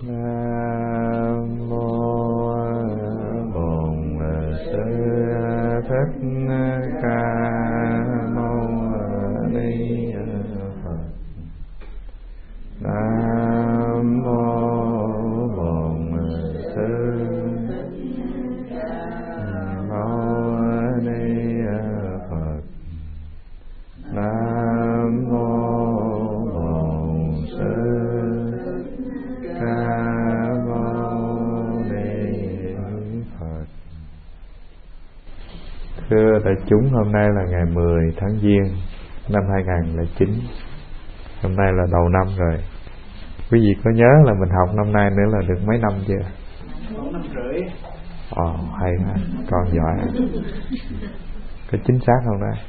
Nam mô Bổn Sư Thích Ca Mâu Ni Phật. Nam mô Bổn Sư Mâu Ni Phật. Nam mô Bổn Sư Ca Mâu Ni Phật. Thưa đại chúng, hôm nay là ngày 10 tháng Giêng năm 2009. Hôm nay là đầu năm rồi. Quý vị có nhớ là mình học năm nay nữa là được mấy năm chưa? 4 năm rưỡi. Hay quá, còn giỏi. Có chính xác không đây?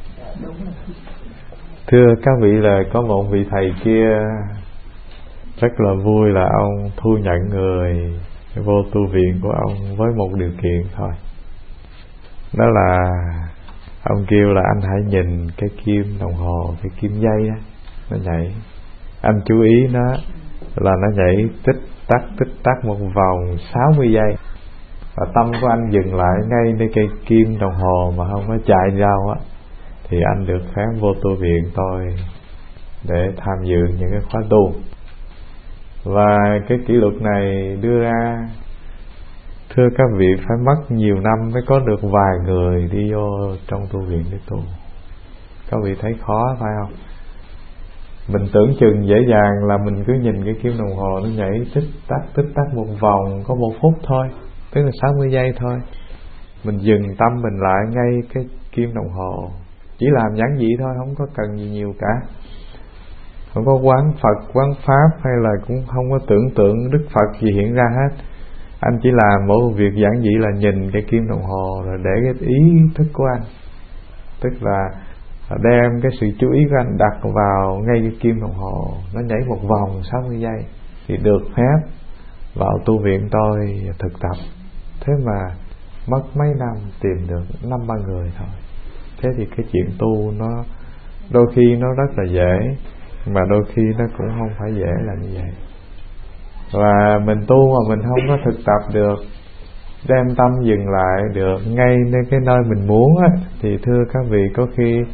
Thưa các vị, là có một vị thầy kia rất là vui là ông thu nhận người vô tu viện của ông với một điều kiện thôi. Đó là ông kêu là anh hãy nhìn cái kim đồng hồ, cái kim dây đó, nó nhảy. Anh chú ý nó là nó nhảy tích tắc một vòng 60 giây. Và tâm của anh dừng lại ngay nơi cây kim đồng hồ mà không có chạy đi đâu á, thì anh được phép vô tu viện tôi để tham dự những cái khóa tu. Và cái kỷ luật này đưa ra, thưa các vị, phải mất nhiều năm mới có được vài người đi vô trong tu viện để tu. Các vị thấy khó phải không? Mình tưởng chừng dễ dàng là mình cứ nhìn cái kim đồng hồ nó nhảy tích tắc một vòng có 1 phút thôi, tức là 60 giây thôi. Mình dừng tâm mình lại ngay cái kim đồng hồ, chỉ làm giản dị thôi, không có cần gì nhiều cả. Không có quán Phật, quán Pháp, hay là cũng không có tưởng tượng Đức Phật gì hiện ra hết. Anh chỉ làm một việc giản dị là nhìn cái kim đồng hồ rồi để cái ý thức của anh, tức là đem cái sự chú ý của anh đặt vào ngay cái kim đồng hồ, nó nhảy một vòng 60 giây thì được phép vào tu viện tôi thực tập. Thế mà mất mấy năm tìm được 5-3 người thôi. Thế thì cái chuyện tu nó đôi khi nó rất là dễ, mà đôi khi nó cũng không phải dễ là như vậy. Và mình tu mà mình không có thực tập được, đem tâm dừng lại được ngay nơi cái nơi mình muốn á, thì thưa các vị, có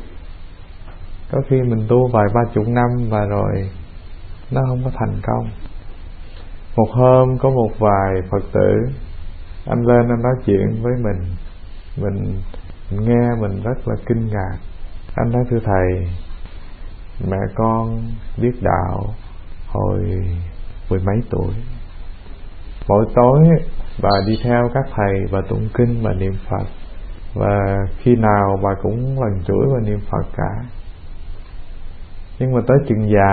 khi mình tu vài 30 năm và rồi nó không có thành công. Một hôm có một vài Phật tử, anh lên anh nói chuyện với mình nghe mình rất là kinh ngạc. Anh nói: thưa thầy, mẹ con biết đạo hồi 10 mấy tuổi. Mỗi tối bà đi theo các thầy, bà tụng kinh, bà niệm Phật, và khi nào bà cũng lần chuỗi và niệm Phật cả. Nhưng mà tới chừng già,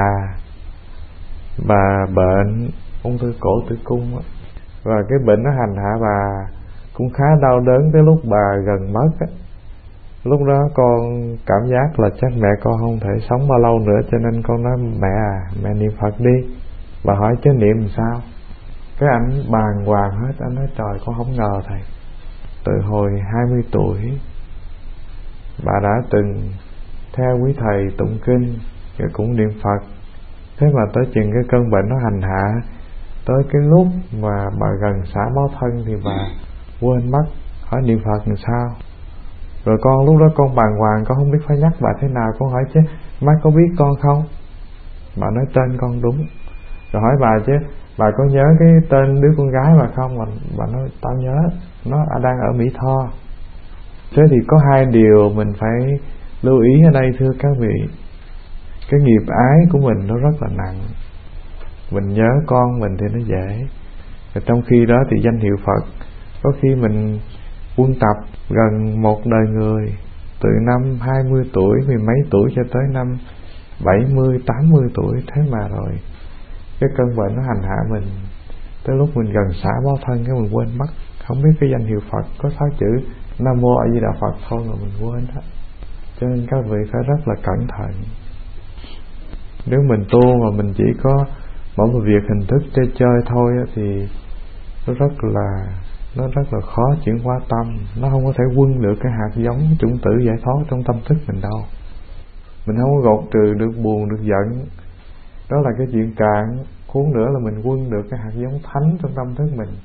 bà bệnh ung thư cổ tử cung, và cái bệnh nó hành hạ bà cũng khá đau đớn tới lúc bà gần mất á. Lúc đó con cảm giác là chắc mẹ con không thể sống bao lâu nữa, cho nên con nói: mẹ niệm Phật đi. Bà hỏi: chứ niệm làm sao? Cái ảnh bàng hoàng hết. Anh nói: trời, con không ngờ thầy, từ hồi 20 tuổi bà đã từng theo quý thầy tụng kinh rồi cũng niệm Phật. Thế mà tới chừng cái cơn bệnh nó hành hạ, tới cái lúc mà bà gần xả báo thân thì bà quên mất hỏi niệm Phật làm sao. Rồi con lúc đó con bàng hoàng, con không biết phải nhắc bà thế nào. Con hỏi: chứ má có biết con không? Bà nói: tên con đúng. Rồi hỏi bà: chứ bà có nhớ cái tên đứa con gái bà không? Bà nói: tao nhớ, nó đang ở Mỹ Tho. Thế thì có 2 điều mình phải lưu ý ở đây, thưa các vị. Cái nghiệp ái của mình nó rất là nặng. Mình nhớ con mình thì nó dễ, và trong khi đó thì danh hiệu Phật, có khi mình quân tập gần một đời người, từ năm 20 tuổi, 10 mấy tuổi cho tới năm 70, 80 tuổi. Thế mà rồi cái cơn bệnh nó hành hạ mình, tới lúc mình gần xả báo thân cái mình quên mất, không biết cái danh hiệu Phật, có 6 chữ Nam Mô A Di Đà Phật thôi mà mình quên đó. Cho nên các vị phải rất là cẩn thận. Nếu mình tu mà mình chỉ có mỗi một việc hình thức chơi thôi thì nó rất là khó chuyển hóa tâm. Nó không có thể quân được cái hạt giống chủng tử giải thoát trong tâm thức mình đâu. Mình không có gột trừ được buồn, được giận. Đó là cái chuyện cạn huống nữa là mình quân được cái hạt giống thánh trong tâm thức mình.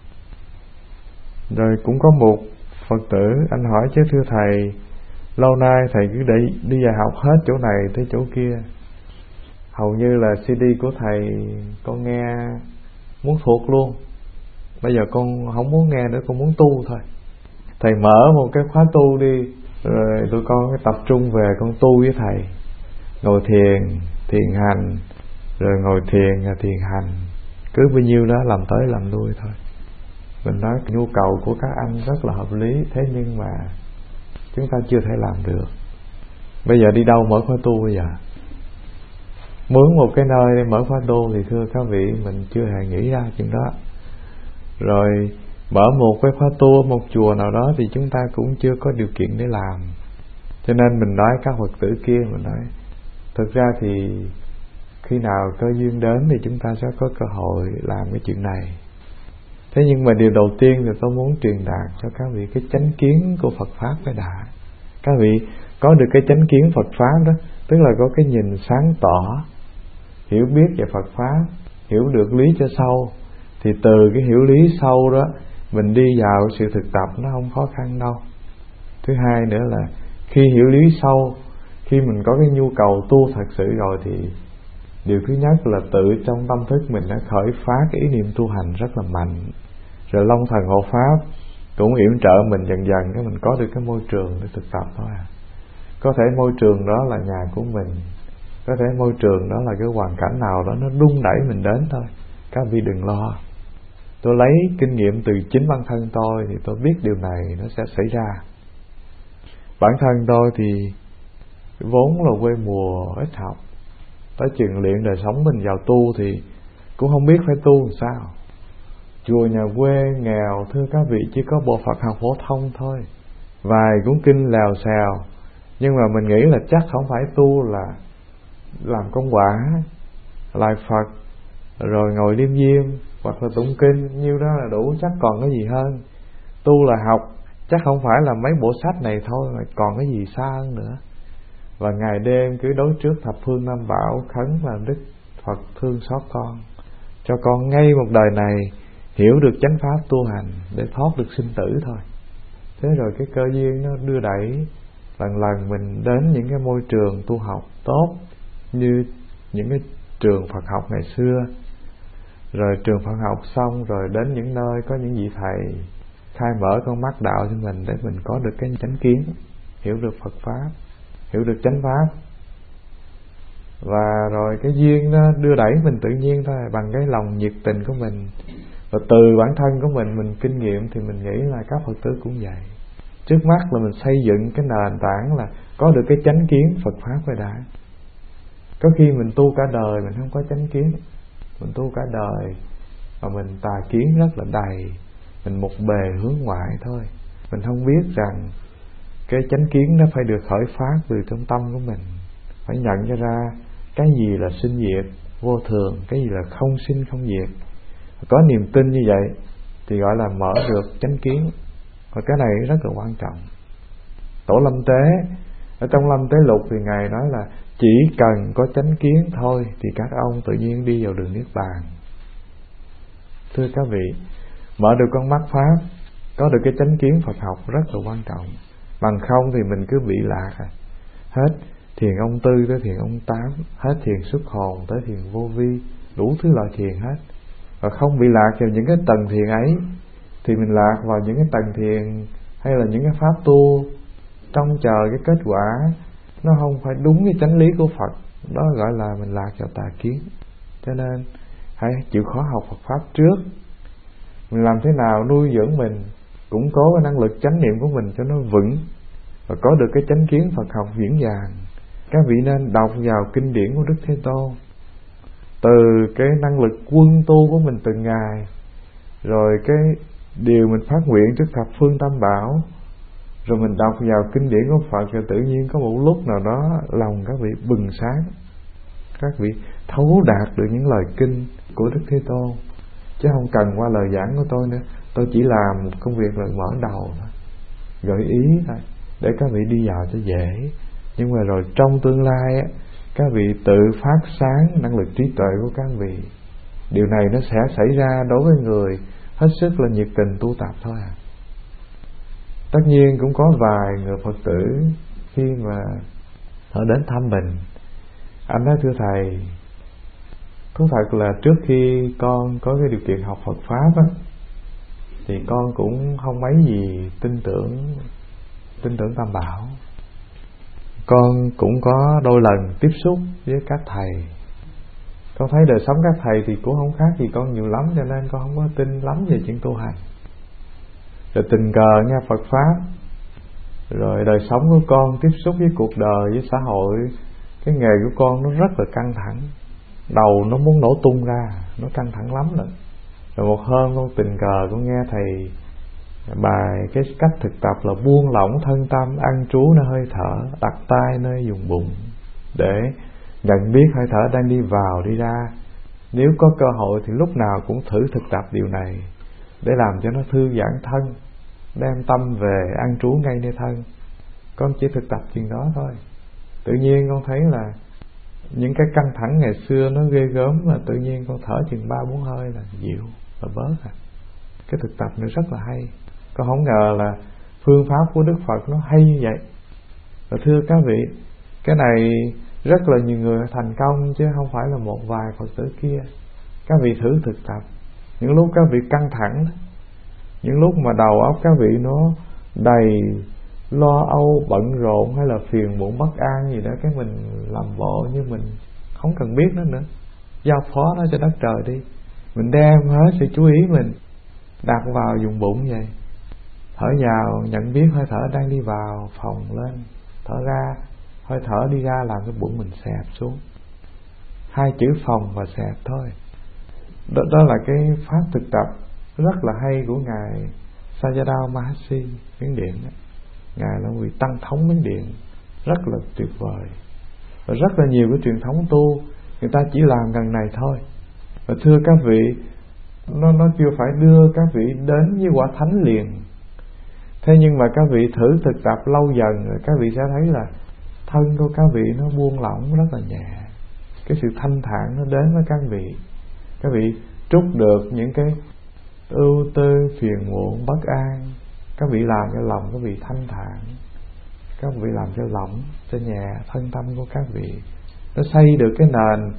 Rồi cũng có một Phật tử anh hỏi chứ thưa thầy, lâu nay thầy cứ đi vào học hết chỗ này tới chỗ kia, hầu như là CD của thầy con nghe muốn thuộc luôn, bây giờ con không muốn nghe nữa, con muốn tu thôi. Thầy mở một cái khóa tu đi, rồi tụi con tập trung về con tu với thầy, ngồi thiền hành, rồi ngồi thiền hành, cứ bao nhiêu đó làm tới làm lui thôi. Mình nói nhu cầu của các anh rất là hợp lý, thế nhưng mà chúng ta chưa thể làm được. Bây giờ đi đâu mở khóa tu bây giờ? Mướn một cái nơi để mở khóa tu thì thưa các vị, mình chưa hề nghĩ ra chuyện đó. Rồi mở một cái khóa tu một chùa nào đó thì chúng ta cũng chưa có điều kiện để làm. Cho nên mình nói các Phật tử kia, mình nói thực ra thì khi nào cơ duyên đến thì chúng ta sẽ có cơ hội làm cái chuyện này. Thế nhưng mà điều đầu tiên thì tôi muốn truyền đạt cho các vị cái chánh kiến của Phật Pháp cái đã. Các vị có được cái chánh kiến Phật Pháp đó, tức là có cái nhìn sáng tỏ, hiểu biết về Phật Pháp, hiểu được lý cho sâu, thì từ cái hiểu lý sâu đó mình đi vào sự thực tập nó không khó khăn đâu. Thứ hai nữa là khi hiểu lý sâu, khi mình có cái nhu cầu tu thật sự rồi thì điều thứ nhất là tự trong tâm thức mình đã khởi phá cái ý niệm tu hành rất là mạnh. Rồi Long Thần Hộ Pháp cũng yểm trợ mình dần dần, cái mình có được cái môi trường để thực tập thôi à. Có thể môi trường đó là nhà của mình, có thể môi trường đó là cái hoàn cảnh nào đó nó đung đẩy mình đến thôi. Các vị đừng lo. Tôi lấy kinh nghiệm từ chính bản thân tôi thì tôi biết điều này nó sẽ xảy ra. Bản thân tôi thì vốn là quê mùa ít học, tới chừng luyện đời sống mình vào tu thì cũng không biết phải tu làm sao. Chùa nhà quê nghèo thưa các vị, chỉ có bộ Phật học phổ thông thôi, vài cuốn kinh lèo xèo. Nhưng mà mình nghĩ là chắc không phải tu là làm công quả, lại Phật, rồi ngồi liêm diêm hoặc là tụng kinh, nhiêu đó là đủ, chắc còn cái gì hơn. Tu là học, chắc không phải là mấy bộ sách này thôi, mà còn cái gì xa hơn nữa. Và ngày đêm cứ đối trước thập phương Tam Bảo, khấn làm Đức Phật thương xót con, cho con ngay một đời này hiểu được chánh pháp tu hành để thoát được sinh tử thôi. Thế rồi cái cơ duyên nó đưa đẩy, lần lần mình đến những cái môi trường tu học tốt, như những cái trường Phật học ngày xưa. Rồi trường Phật học xong rồi đến những nơi có những vị thầy khai mở con mắt đạo cho mình, để mình có được cái chánh kiến, hiểu được Phật Pháp, hiểu được chánh pháp. Và rồi cái duyên nó đưa đẩy mình tự nhiên thôi, bằng cái lòng nhiệt tình của mình. Và từ bản thân của mình kinh nghiệm thì mình nghĩ là các Phật tử cũng vậy. Trước mắt là mình xây dựng cái nền tảng là có được cái chánh kiến Phật Pháp phải đã. Có khi mình tu cả đời mình không có chánh kiến, mình tu cả đời mà mình tà kiến rất là đầy, mình một bề hướng ngoại thôi. Mình không biết rằng cái chánh kiến nó phải được khởi phát từ trong tâm của mình, phải nhận cho ra cái gì là sinh diệt vô thường, cái gì là không sinh không diệt. Có niềm tin như vậy thì gọi là mở được chánh kiến. Và cái này rất là quan trọng. Tổ Lâm Tế ở trong Lâm Tế Lục thì Ngài nói là chỉ cần có chánh kiến thôi thì các ông tự nhiên đi vào đường Niết Bàn. Thưa các vị, mở được con mắt Pháp, có được cái chánh kiến Phật học rất là quan trọng. Bằng không thì mình cứ bị lạc à. Hết thiền ông Tư tới thiền ông Tám, hết thiền xuất hồn tới thiền vô vi, đủ thứ loại thiền hết. Và không bị lạc vào những cái tầng thiền ấy thì mình lạc vào những cái tầng thiền hay là những cái pháp tu trông chờ cái kết quả nó không phải đúng cái chánh lý của Phật, đó gọi là mình lạc vào tà kiến. Cho nên hãy chịu khó học Phật Pháp trước. Mình làm thế nào nuôi dưỡng mình, củng cố cái năng lực chánh niệm của mình cho nó vững, và có được cái chánh kiến Phật học vững vàng. Các vị nên đọc vào kinh điển của Đức Thế Tôn, từ cái năng lực quân tu của mình từng ngày, rồi cái điều mình phát nguyện trước thập phương Tam Bảo, rồi mình đọc vào kinh điển của Phật, rồi tự nhiên có một lúc nào đó lòng các vị bừng sáng, các vị thấu đạt được những lời kinh của Đức Thế Tôn, chứ không cần qua lời giảng của tôi nữa. Tôi chỉ làm một công việc là mở đầu thôi, gợi ý thôi, để các vị đi vào cho dễ. Nhưng mà rồi trong tương lai á, các vị tự phát sáng năng lực trí tuệ của các vị, Điều này nó sẽ xảy ra đối với người hết sức là nhiệt tình tu tập thôi à. Tất nhiên cũng có vài người Phật tử khi mà họ đến thăm mình, anh nói thưa thầy, thú thật là trước khi con có cái điều kiện học Phật Pháp á, thì con cũng không mấy gì tin tưởng Tam Bảo. Con cũng có đôi lần tiếp xúc với các thầy, con thấy đời sống các thầy thì cũng không khác gì con nhiều lắm, cho nên con không có tin lắm về chuyện tu hành. Rồi tình cờ nghe Phật Pháp, rồi đời sống của con tiếp xúc với cuộc đời, với xã hội, cái nghề của con nó rất là căng thẳng, đầu nó muốn nổ tung ra, nó căng thẳng lắm rồi. Rồi một hôm con tình cờ con nghe thầy bài cái cách thực tập là buông lỏng thân tâm, ăn trú nơi hơi thở, đặt tay nơi vùng bụng để nhận biết hơi thở đang đi vào đi ra. Nếu có cơ hội thì lúc nào cũng thử thực tập điều này để làm cho nó thư giãn thân, đem tâm về ăn trú ngay nơi thân. Con chỉ thực tập chuyện đó thôi. Tự nhiên con thấy là những cái căng thẳng ngày xưa nó ghê gớm, mà tự nhiên con thở chừng 3-4 hơi là dịu và bớt à. Cái thực tập này rất là hay. Con không ngờ là phương pháp của Đức Phật nó hay như vậy. Và thưa các vị, cái này rất là nhiều người thành công, chứ không phải là một vài Phật tử kia. Các vị thử thực tập. Những lúc các vị căng thẳng, những lúc mà đầu óc các vị nó đầy lo âu, bận rộn hay là phiền muộn bất an gì đó, cái mình làm bộ như mình không cần biết nó nữa, giao phó nó cho đất trời đi. Mình đem hết sự chú ý mình đặt vào vùng bụng vậy. Thở vào nhận biết hơi thở đang đi vào, phồng lên. Thở ra, hơi thở đi ra làm cái bụng mình xẹp xuống. 2 chữ phồng và xẹp thôi. Đó là cái pháp thực tập rất là hay của Ngài Sayadaw Mahasi Miến Điện. Ngài là một vị tăng thống Miến Điện rất là tuyệt vời. Và rất là nhiều cái truyền thống tu người ta chỉ làm gần này thôi. Và thưa các vị, nó chưa phải đưa các vị đến với quả thánh liền. Thế nhưng mà các vị thử thực tập lâu dần rồi các vị sẽ thấy là thân của các vị nó buông lỏng rất là nhẹ. Cái sự thanh thản nó đến với các vị. Các vị trút được những cái ưu tư, phiền muộn, bất an. Các vị làm cho lòng các vị thanh thản. Các vị làm cho lỏng, cho nhẹ thân tâm của các vị. Nó xây được cái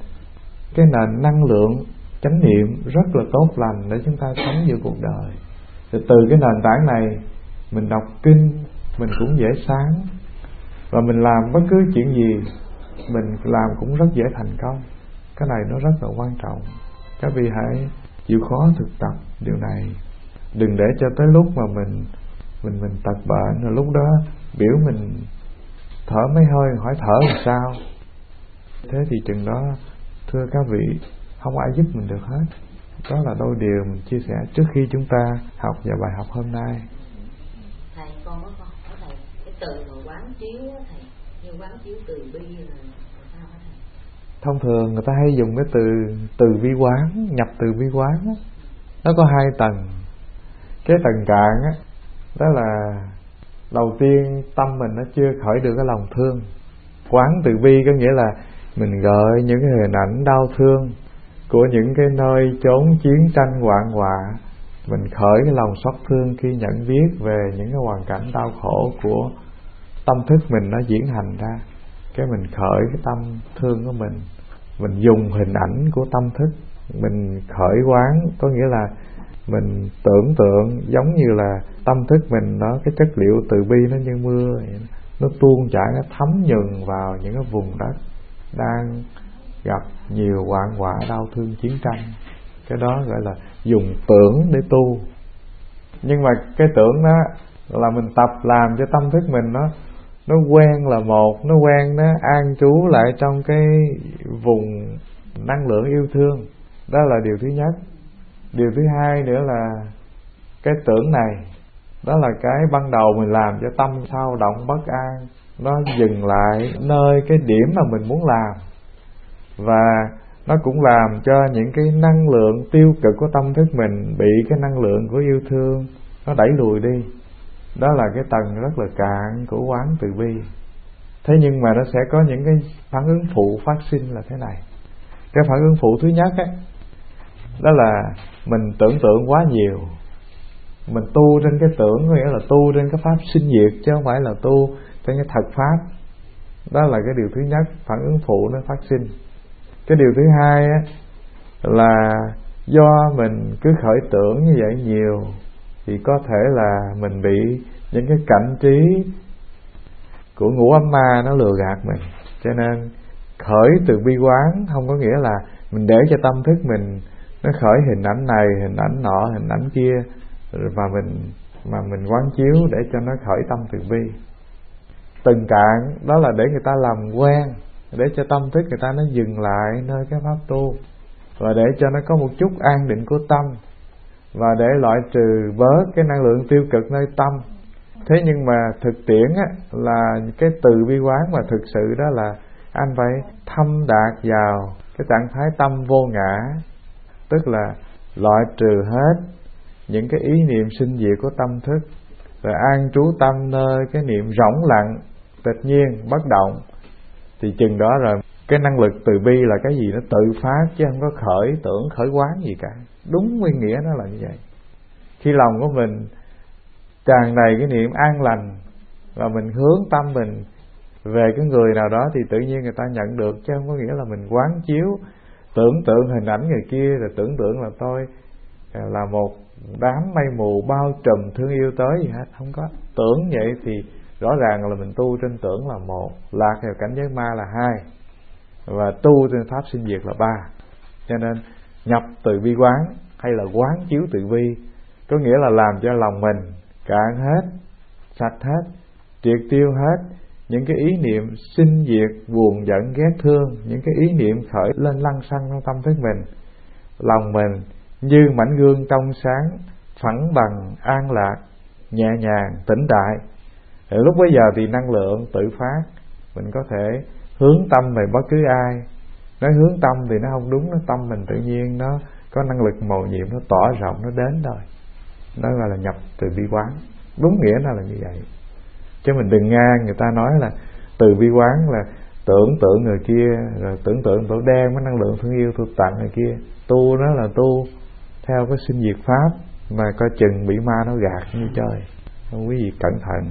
nền năng lượng chánh niệm rất là tốt lành để chúng ta sống giữa cuộc đời. Rồi từ cái nền tảng này mình đọc kinh mình cũng dễ sáng, và mình làm bất cứ chuyện gì mình làm cũng rất dễ thành công. Cái này nó rất là quan trọng. Các vị hãy chịu khó thực tập điều này. Đừng để cho tới lúc mà mình tật bệnh, rồi lúc đó biểu mình thở mấy hơi hỏi thở làm sao. Thế thì chừng đó thưa các vị, không ai giúp mình được hết. Đó là đôi điều mình chia sẻ trước khi chúng ta học vào bài học hôm nay. Thầy, con có câu hỏi thầy, cái từ mà quán chiếu á thầy, như quán chiếu từ bi là sao hả thầy? Thông thường người ta hay dùng cái từ bi quán, nhập từ bi quán á. Nó có 2 tầng. Cái tầng cạn á, đó là đầu tiên tâm mình nó chưa khởi được cái lòng thương. Quán từ bi có nghĩa là mình gợi những cái hình ảnh đau thương của những cái nơi chốn chiến tranh hoạn họa. Mình khởi cái lòng xót thương khi nhận biết về những cái hoàn cảnh đau khổ của tâm thức mình nó diễn hành ra. Cái mình khởi cái tâm thương của mình dùng hình ảnh của tâm thức, mình khởi quán, có nghĩa là mình tưởng tượng giống như là tâm thức mình đó, cái chất liệu từ bi nó như mưa vậy. Nó tuôn chảy, nó thấm nhuần vào những cái vùng đất đang gặp nhiều hoạn họa đau thương chiến tranh. Cái đó gọi là dùng tưởng để tu. Nhưng mà cái tưởng đó là mình tập làm cho tâm thức mình nó quen là một, nó quen, nó an trú lại trong cái vùng năng lượng yêu thương. Đó là điều thứ nhất. Điều thứ hai nữa là cái tưởng này, đó là cái ban đầu mình làm cho tâm sao động bất an, nó dừng lại nơi cái điểm mà mình muốn làm. Và nó cũng làm cho những cái năng lượng tiêu cực của tâm thức mình bị cái năng lượng của yêu thương nó đẩy lùi đi. Đó là cái tầng rất là cạn của quán từ bi. Thế nhưng mà nó sẽ có những cái phản ứng phụ phát sinh là thế này. Cái phản ứng phụ thứ nhất ấy, Đó là mình tưởng tượng quá nhiều. Mình tu trên cái tưởng, có nghĩa là tu trên cái pháp sinh diệt, chứ không phải là tu trên cái thật pháp. Đó là cái điều thứ nhất, phản ứng phụ nó phát sinh. Cái điều thứ hai á, là do mình cứ khởi tưởng như vậy nhiều, thì có thể là mình bị những cái cảnh trí của ngũ ấm ma nó lừa gạt mình. Cho nên khởi từ bi quán không có nghĩa là mình để cho tâm thức mình nó khởi hình ảnh này, hình ảnh nọ, hình ảnh kia, mà mình quán chiếu để cho nó khởi tâm từ bi. Từng cạn đó là để người ta làm quen, để cho tâm thức người ta nó dừng lại nơi cái pháp tu, và để cho nó có một chút an định của tâm, và để loại trừ bớt cái năng lượng tiêu cực nơi tâm. Thế nhưng mà thực tiễn á, là cái từ bi quán mà thực sự đó là anh phải thâm đạt vào cái trạng thái tâm vô ngã, tức là loại trừ hết những cái ý niệm sinh diệt của tâm thức, rồi an trú tâm nơi cái niệm rỗng lặng, tịch nhiên, bất động. Thì chừng đó rồi cái năng lực từ bi là cái gì nó tự phát, chứ không có khởi tưởng, khởi quán gì cả. Đúng nguyên nghĩa nó là như vậy. Khi lòng của mình tràn đầy cái niệm an lành, và mình hướng tâm mình về cái người nào đó, thì tự nhiên người ta nhận được, chứ không có nghĩa là mình quán chiếu tưởng tượng hình ảnh người kia, rồi tưởng tượng là tôi là một đám mây mù bao trùm thương yêu tới gì hết. Không có. Tưởng vậy thì rõ ràng là mình tu trên tưởng là một, lạc vào cảnh giới ma là hai, và tu trên pháp sinh diệt là ba. Cho nên nhập từ bi quán hay là quán chiếu từ bi, có nghĩa là làm cho lòng mình cạn hết, sạch hết, triệt tiêu hết những cái ý niệm sinh diệt, buồn giận, ghét thương, những cái ý niệm khởi lên lăng xăng trong tâm thức mình. Lòng mình như mảnh gương trong sáng, phẳng bằng, an lạc, nhẹ nhàng, tĩnh tại. Thì lúc bấy giờ thì năng lượng tự phát, mình có thể hướng tâm về bất cứ ai. Nói hướng tâm thì nó không đúng, nó tâm mình tự nhiên nó có năng lực mầu nhiệm, nó tỏ rộng, nó đến rồi. Đó gọi là nhập từ bi quán. Đúng nghĩa nó là như vậy. Chứ mình đừng nghe người ta nói là từ bi quán là tưởng tượng người kia, rồi tưởng tượng tổ đen với năng lượng thương yêu tôi tặng người kia. Tu đó là tu theo cái sinh diệt pháp, mà coi chừng bị ma nó gạt như trời. Quý vị cẩn thận.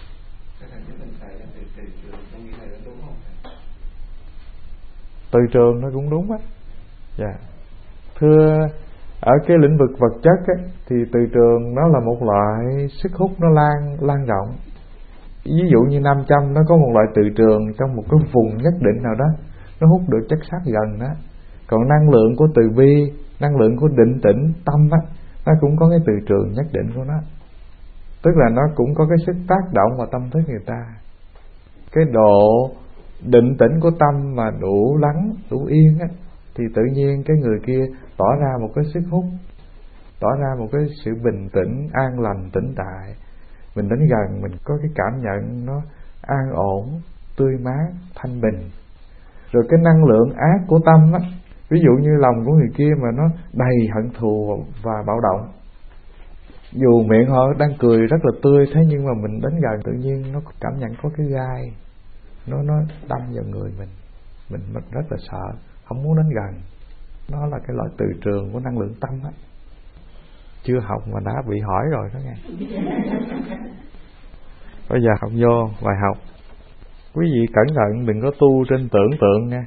Từ trường nó cũng đúng á. Dạ. Thưa, ở cái lĩnh vực vật chất á, thì từ trường nó là một loại sức hút, nó lan rộng. Ví dụ như 500 nó có một loại từ trường trong một cái vùng nhất định nào đó, nó hút được chất sắt gần đó. Còn năng lượng của từ bi, năng lượng của định tĩnh tâm á, nó cũng có cái từ trường nhất định của nó. Tức là nó cũng có cái sức tác động vào tâm thức người ta. Cái độ định tĩnh của tâm mà đủ lắng, đủ yên á, thì tự nhiên cái người kia tỏ ra một cái sức hút, tỏ ra một cái sự bình tĩnh, an lành, tĩnh tại. Mình đến gần mình có cái cảm nhận nó an ổn, tươi mát, thanh bình. Rồi cái năng lượng ác của tâm á, ví dụ như lòng của người kia mà nó đầy hận thù và bạo động, dù miệng họ đang cười rất là tươi, thế nhưng mà mình đến gần tự nhiên nó cảm nhận có cái gai, nó đâm vào người mình rất là sợ, không muốn đến gần. Nó là cái loại từ trường của năng lượng tâm á. Chưa học mà đã bị hỏi rồi đó nghe. Bây giờ học vô bài học. Quý vị cẩn thận đừng có tu trên tưởng tượng nha.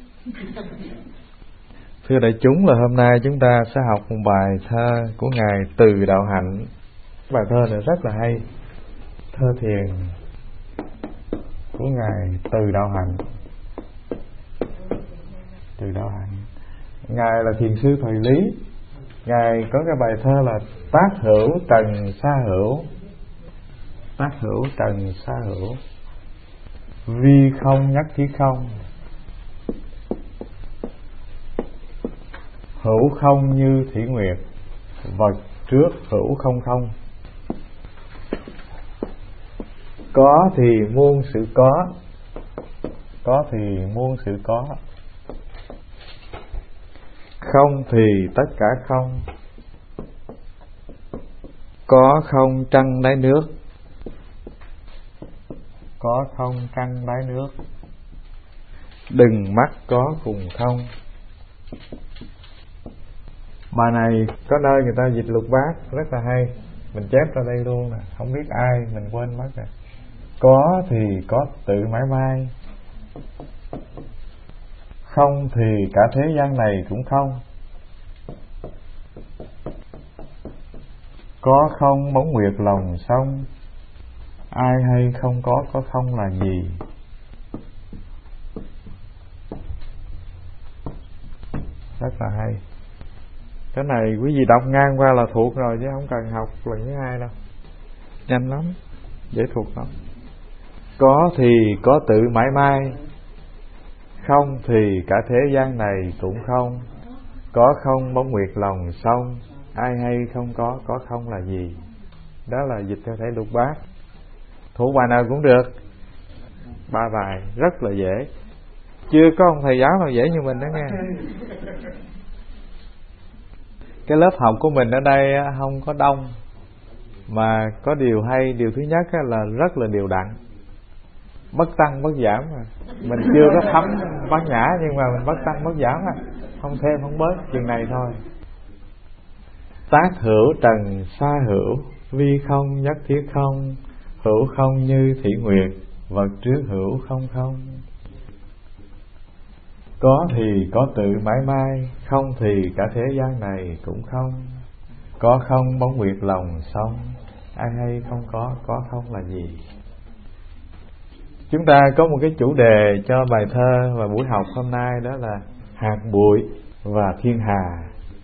Thưa đại chúng, là hôm nay chúng ta sẽ học một bài thơ của Ngài Từ Đạo Hạnh. Bài thơ này rất là hay. Thơ thiền của Ngài Từ Đạo Hạnh. Từ Đạo Hạnh, Ngài là thiền sư thời Lý. Ngài có cái bài thơ là tác hữu trần xa hữu. Tác hữu trần xa hữu, vi không nhất thiết không, hữu không như thủy nguyệt, vật trước hữu không không. Có thì muôn sự có thì muôn sự có, không thì tất cả không. Có không trăng đáy nước, có không trăng đáy nước. Đừng mắc có cùng không, Bài này có nơi người ta dịch lục bát rất là hay, mình chép ra đây luôn nè, không biết ai mình quên mất rồi. Có thì có tự mãi mãi, không thì cả thế gian này cũng không. Có không bóng nguyệt lòng sông, ai hay không có không là gì. Rất là hay. Cái này quý vị đọc ngang qua là thuộc rồi chứ không cần học lần thứ hai đâu. Nhanh lắm, dễ thuộc lắm. Có thì có tự mãi mãi, không thì cả thế gian này cũng không. Có không bóng nguyệt lòng sông, ai hay không có không là gì. Đó là dịch theo thể lục bát. Thuộc bài nào cũng được. 3 bài rất là dễ. Chưa có ông thầy giáo nào dễ như mình đó nghe. Cái lớp học của mình ở đây không có đông, mà có điều hay. Điều thứ nhất là rất là đều đặn, bất tăng bất giảm. Mình chưa có thấm bát nhã, nhưng mà mình bất tăng bất giảm, không thêm không bớt, chừng này thôi. Tác hữu trần xa hữu, vi không nhất thiết không. Hữu không như thủy nguyệt, vật trước hữu không không. Có thì có tự mãi mãi, không thì cả thế gian này cũng không. Có không bóng nguyệt lòng sông, ai hay không có không là gì. Chúng ta có một cái chủ đề cho bài thơ và buổi học hôm nay, đó là hạt bụi và thiên hà.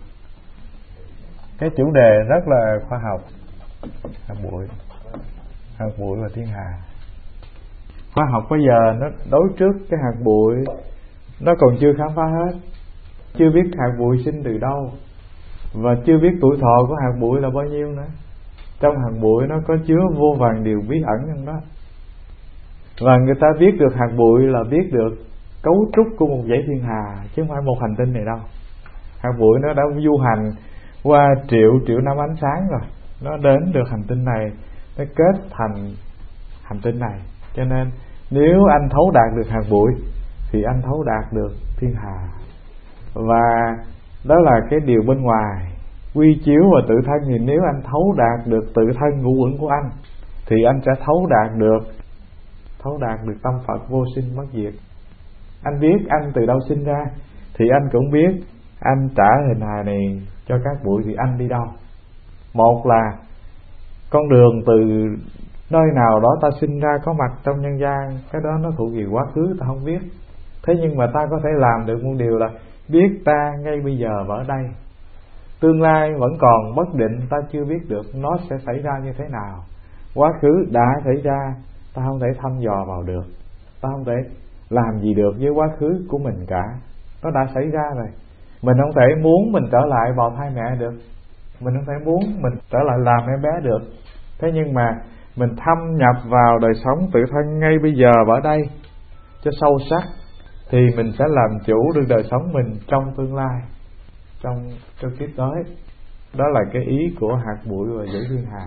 Cái chủ đề rất là khoa học. Hạt bụi và thiên hà. Khoa học bây giờ nó đối trước cái hạt bụi, nó còn chưa khám phá hết. Chưa biết hạt bụi sinh từ đâu, và chưa biết tuổi thọ của hạt bụi là bao nhiêu nữa. Trong hạt bụi nó có chứa vô vàn điều bí ẩn trong đó. Và người ta biết được hạt bụi là biết được cấu trúc của một dãy thiên hà, chứ không phải một hành tinh này đâu. Hạt bụi nó đã du hành qua triệu năm ánh sáng rồi, nó đến được hành tinh này, nó kết thành hành tinh này. Cho nên nếu anh thấu đạt được hạt bụi thì anh thấu đạt được thiên hà. Và đó là cái điều bên ngoài quy chiếu và tự thân. Thì nếu anh thấu đạt được tự thân ngũ uẩn của anh, thì anh sẽ thấu đạt được tâm Phật vô sinh bất diệt. Anh biết anh từ đâu sinh ra, thì anh cũng biết anh trả hình hài này cho các bụi thì anh đi đâu. Một là con đường từ nơi nào đó ta sinh ra có mặt trong nhân gian, cái đó nó thuộc về quá khứ, ta không biết. Thế nhưng mà ta có thể làm được một điều là biết ta ngay bây giờ và ở đây. Tương lai vẫn còn bất định, ta chưa biết được nó sẽ xảy ra như thế nào. Quá khứ đã xảy ra, ta không thể thăm dò vào được, ta không thể làm gì được với quá khứ của mình cả. Nó đã xảy ra rồi. Mình không thể muốn mình trở lại bào thai mẹ được, mình không thể muốn mình trở lại làm em bé được. Thế nhưng mà mình thâm nhập vào đời sống tự thân ngay bây giờ và ở đây cho sâu sắc, thì mình sẽ làm chủ được đời sống mình trong tương lai, trong kiếp tới. Đó là cái ý của hạt bụi và dãy thiên hà.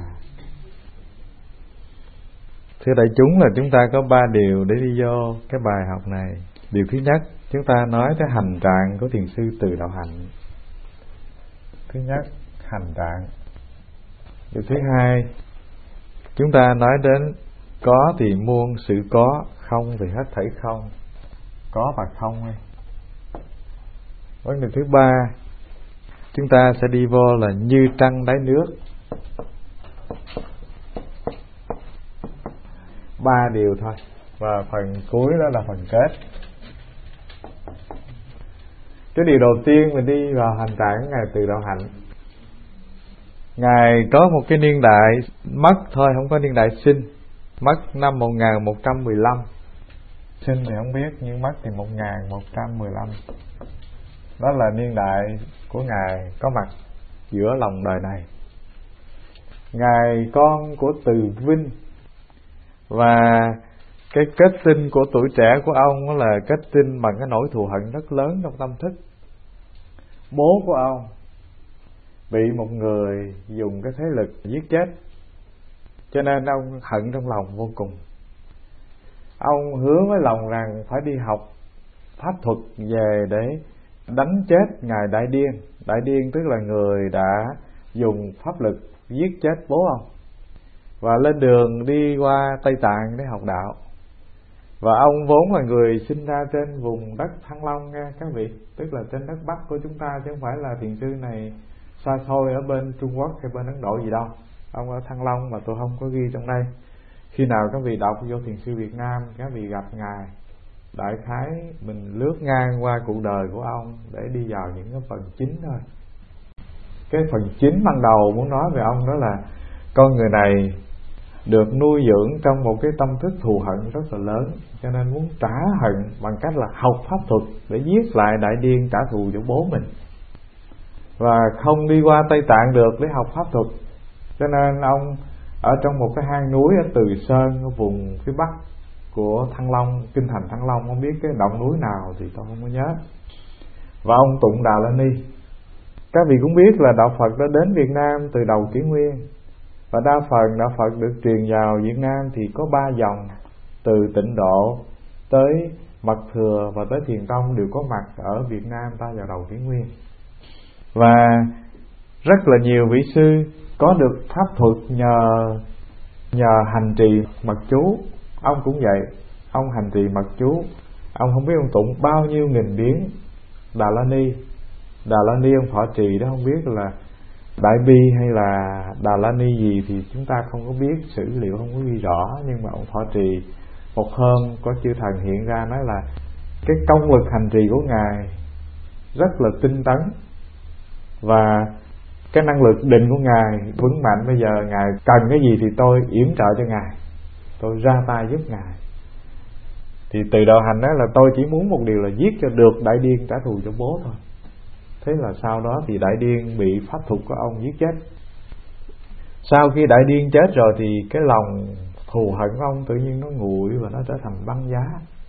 Thưa đại chúng, là chúng ta có 3 điều để đi vô cái bài học này. Điều thứ nhất, chúng ta nói tới hành trạng của thiền sư Từ Đạo Hạnh. Thứ nhất, hành trạng. Điều thứ hai, chúng ta nói đến có thì muôn sự có, không thì hết thảy không. Có và không ấy. Vấn đề thứ ba, chúng ta sẽ đi vô là như trăng đáy nước. 3 điều thôi. Và phần cuối đó là phần kết. Cái điều đầu tiên mình đi vào hành trạng của Ngài Từ Đạo Hạnh. Ngài có một cái niên đại mất thôi, không có niên đại sinh. Mất năm 1115. Sinh thì không biết, nhưng mất thì 1115. Đó là niên đại của Ngài có mặt giữa lòng đời này. Ngài con của Từ Vinh, và cái kết tinh của tuổi trẻ của ông đó là kết tinh bằng cái nỗi thù hận rất lớn trong tâm thức. Bố của ông bị một người dùng cái thế lực giết chết, cho nên ông hận trong lòng vô cùng. Ông hứa với lòng rằng phải đi học pháp thuật về để đánh chết ngài Đại Điên. Đại Điên tức là người đã dùng pháp lực giết chết bố ông, và lên đường đi qua Tây Tạng để học đạo. Và ông vốn là người sinh ra trên vùng đất Thăng Long nha các vị, tức là trên đất Bắc của chúng ta, chứ không phải là thiền sư này xa xôi ở bên Trung Quốc hay bên Ấn Độ gì đâu. Ông ở Thăng Long mà tôi không có ghi trong đây. Khi nào các vị đọc vô thiền sư Việt Nam, các vị gặp ngài, đại khái mình lướt ngang qua cuộc đời của ông để đi vào những cái phần chính thôi. Cái phần chính ban đầu muốn nói về ông đó là con người này được nuôi dưỡng trong một cái tâm thức thù hận rất là lớn, cho nên muốn trả hận bằng cách là học pháp thuật để giết lại Đại Điên, trả thù cho bố mình. Và không đi qua Tây Tạng được để học pháp thuật, cho nên ông ở trong một cái hang núi ở Từ Sơn, ở vùng phía bắc của Thăng Long, kinh thành Thăng Long, không biết cái động núi nào thì tôi không có nhớ. Và ông tụng Đà La Ni. Các vị cũng biết là đạo Phật đã đến Việt Nam từ đầu kỷ nguyên, và đa phần đạo Phật được truyền vào Việt Nam thì có 3 dòng, từ Tịnh Độ tới Mật Thừa và tới Thiền Tông đều có mặt ở Việt Nam ta vào đầu kỷ nguyên. Và rất là nhiều vị sư có được pháp thuật nhờ hành trì mật chú. Ông cũng vậy, ông hành trì mật chú, ông không biết ông tụng bao nhiêu nghìn biến Đà La Ni. Đà La Ni ông thọ trì đó, không biết là Đại Bi hay là Đà La Ni gì thì chúng ta không có biết, sử liệu không có ghi rõ. Nhưng mà ông thọ trì, một hôm có chư thần hiện ra nói là cái công lực hành trì của ngài rất là tinh tấn, và cái năng lực định của ngài vững mạnh. Bây giờ ngài cần cái gì thì tôi yểm trợ cho ngài, tôi ra tay giúp ngài. Thì từ đạo hành đó là tôi chỉ muốn một điều là giết cho được Đại Điên, trả thù cho bố thôi. Thế là sau đó thì Đại Điên bị pháp thuật của ông giết chết. Sau khi Đại Điên chết rồi thì cái lòng thù hận của ông tự nhiên nó nguội và nó trở thành băng giá.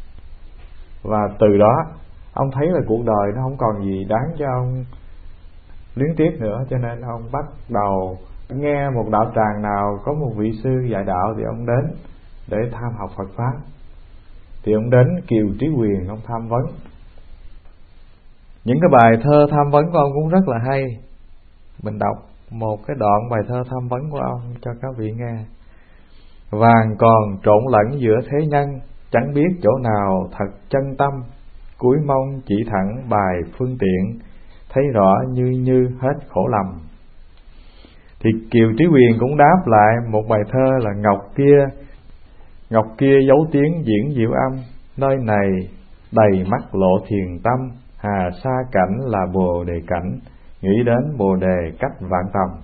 Và từ đó ông thấy là cuộc đời nó không còn gì đáng cho ông luyến tiếc nữa, cho nên ông bắt đầu nghe một đạo tràng nào có một vị sư dạy đạo thì ông đến để tham học Phật pháp. Thì ông đến Kiều Trí Quyền, ông tham vấn. Những cái bài thơ tham vấn của ông cũng rất là hay. Mình đọc một cái đoạn bài thơ tham vấn của ông cho các vị nghe. Vàng còn trộn lẫn giữa thế nhân, chẳng biết chỗ nào thật chân tâm. Cuối mong chỉ thẳng bài phương tiện, thấy rõ như hết khổ lầm. Thì Kiều Trí Quyền cũng đáp lại một bài thơ là Ngọc kia giấu tiếng diễn diệu âm, nơi này đầy mắt lộ thiền tâm. Hà xa cảnh là Bồ Đề cảnh, nghĩ đến Bồ Đề cách vạn tầm.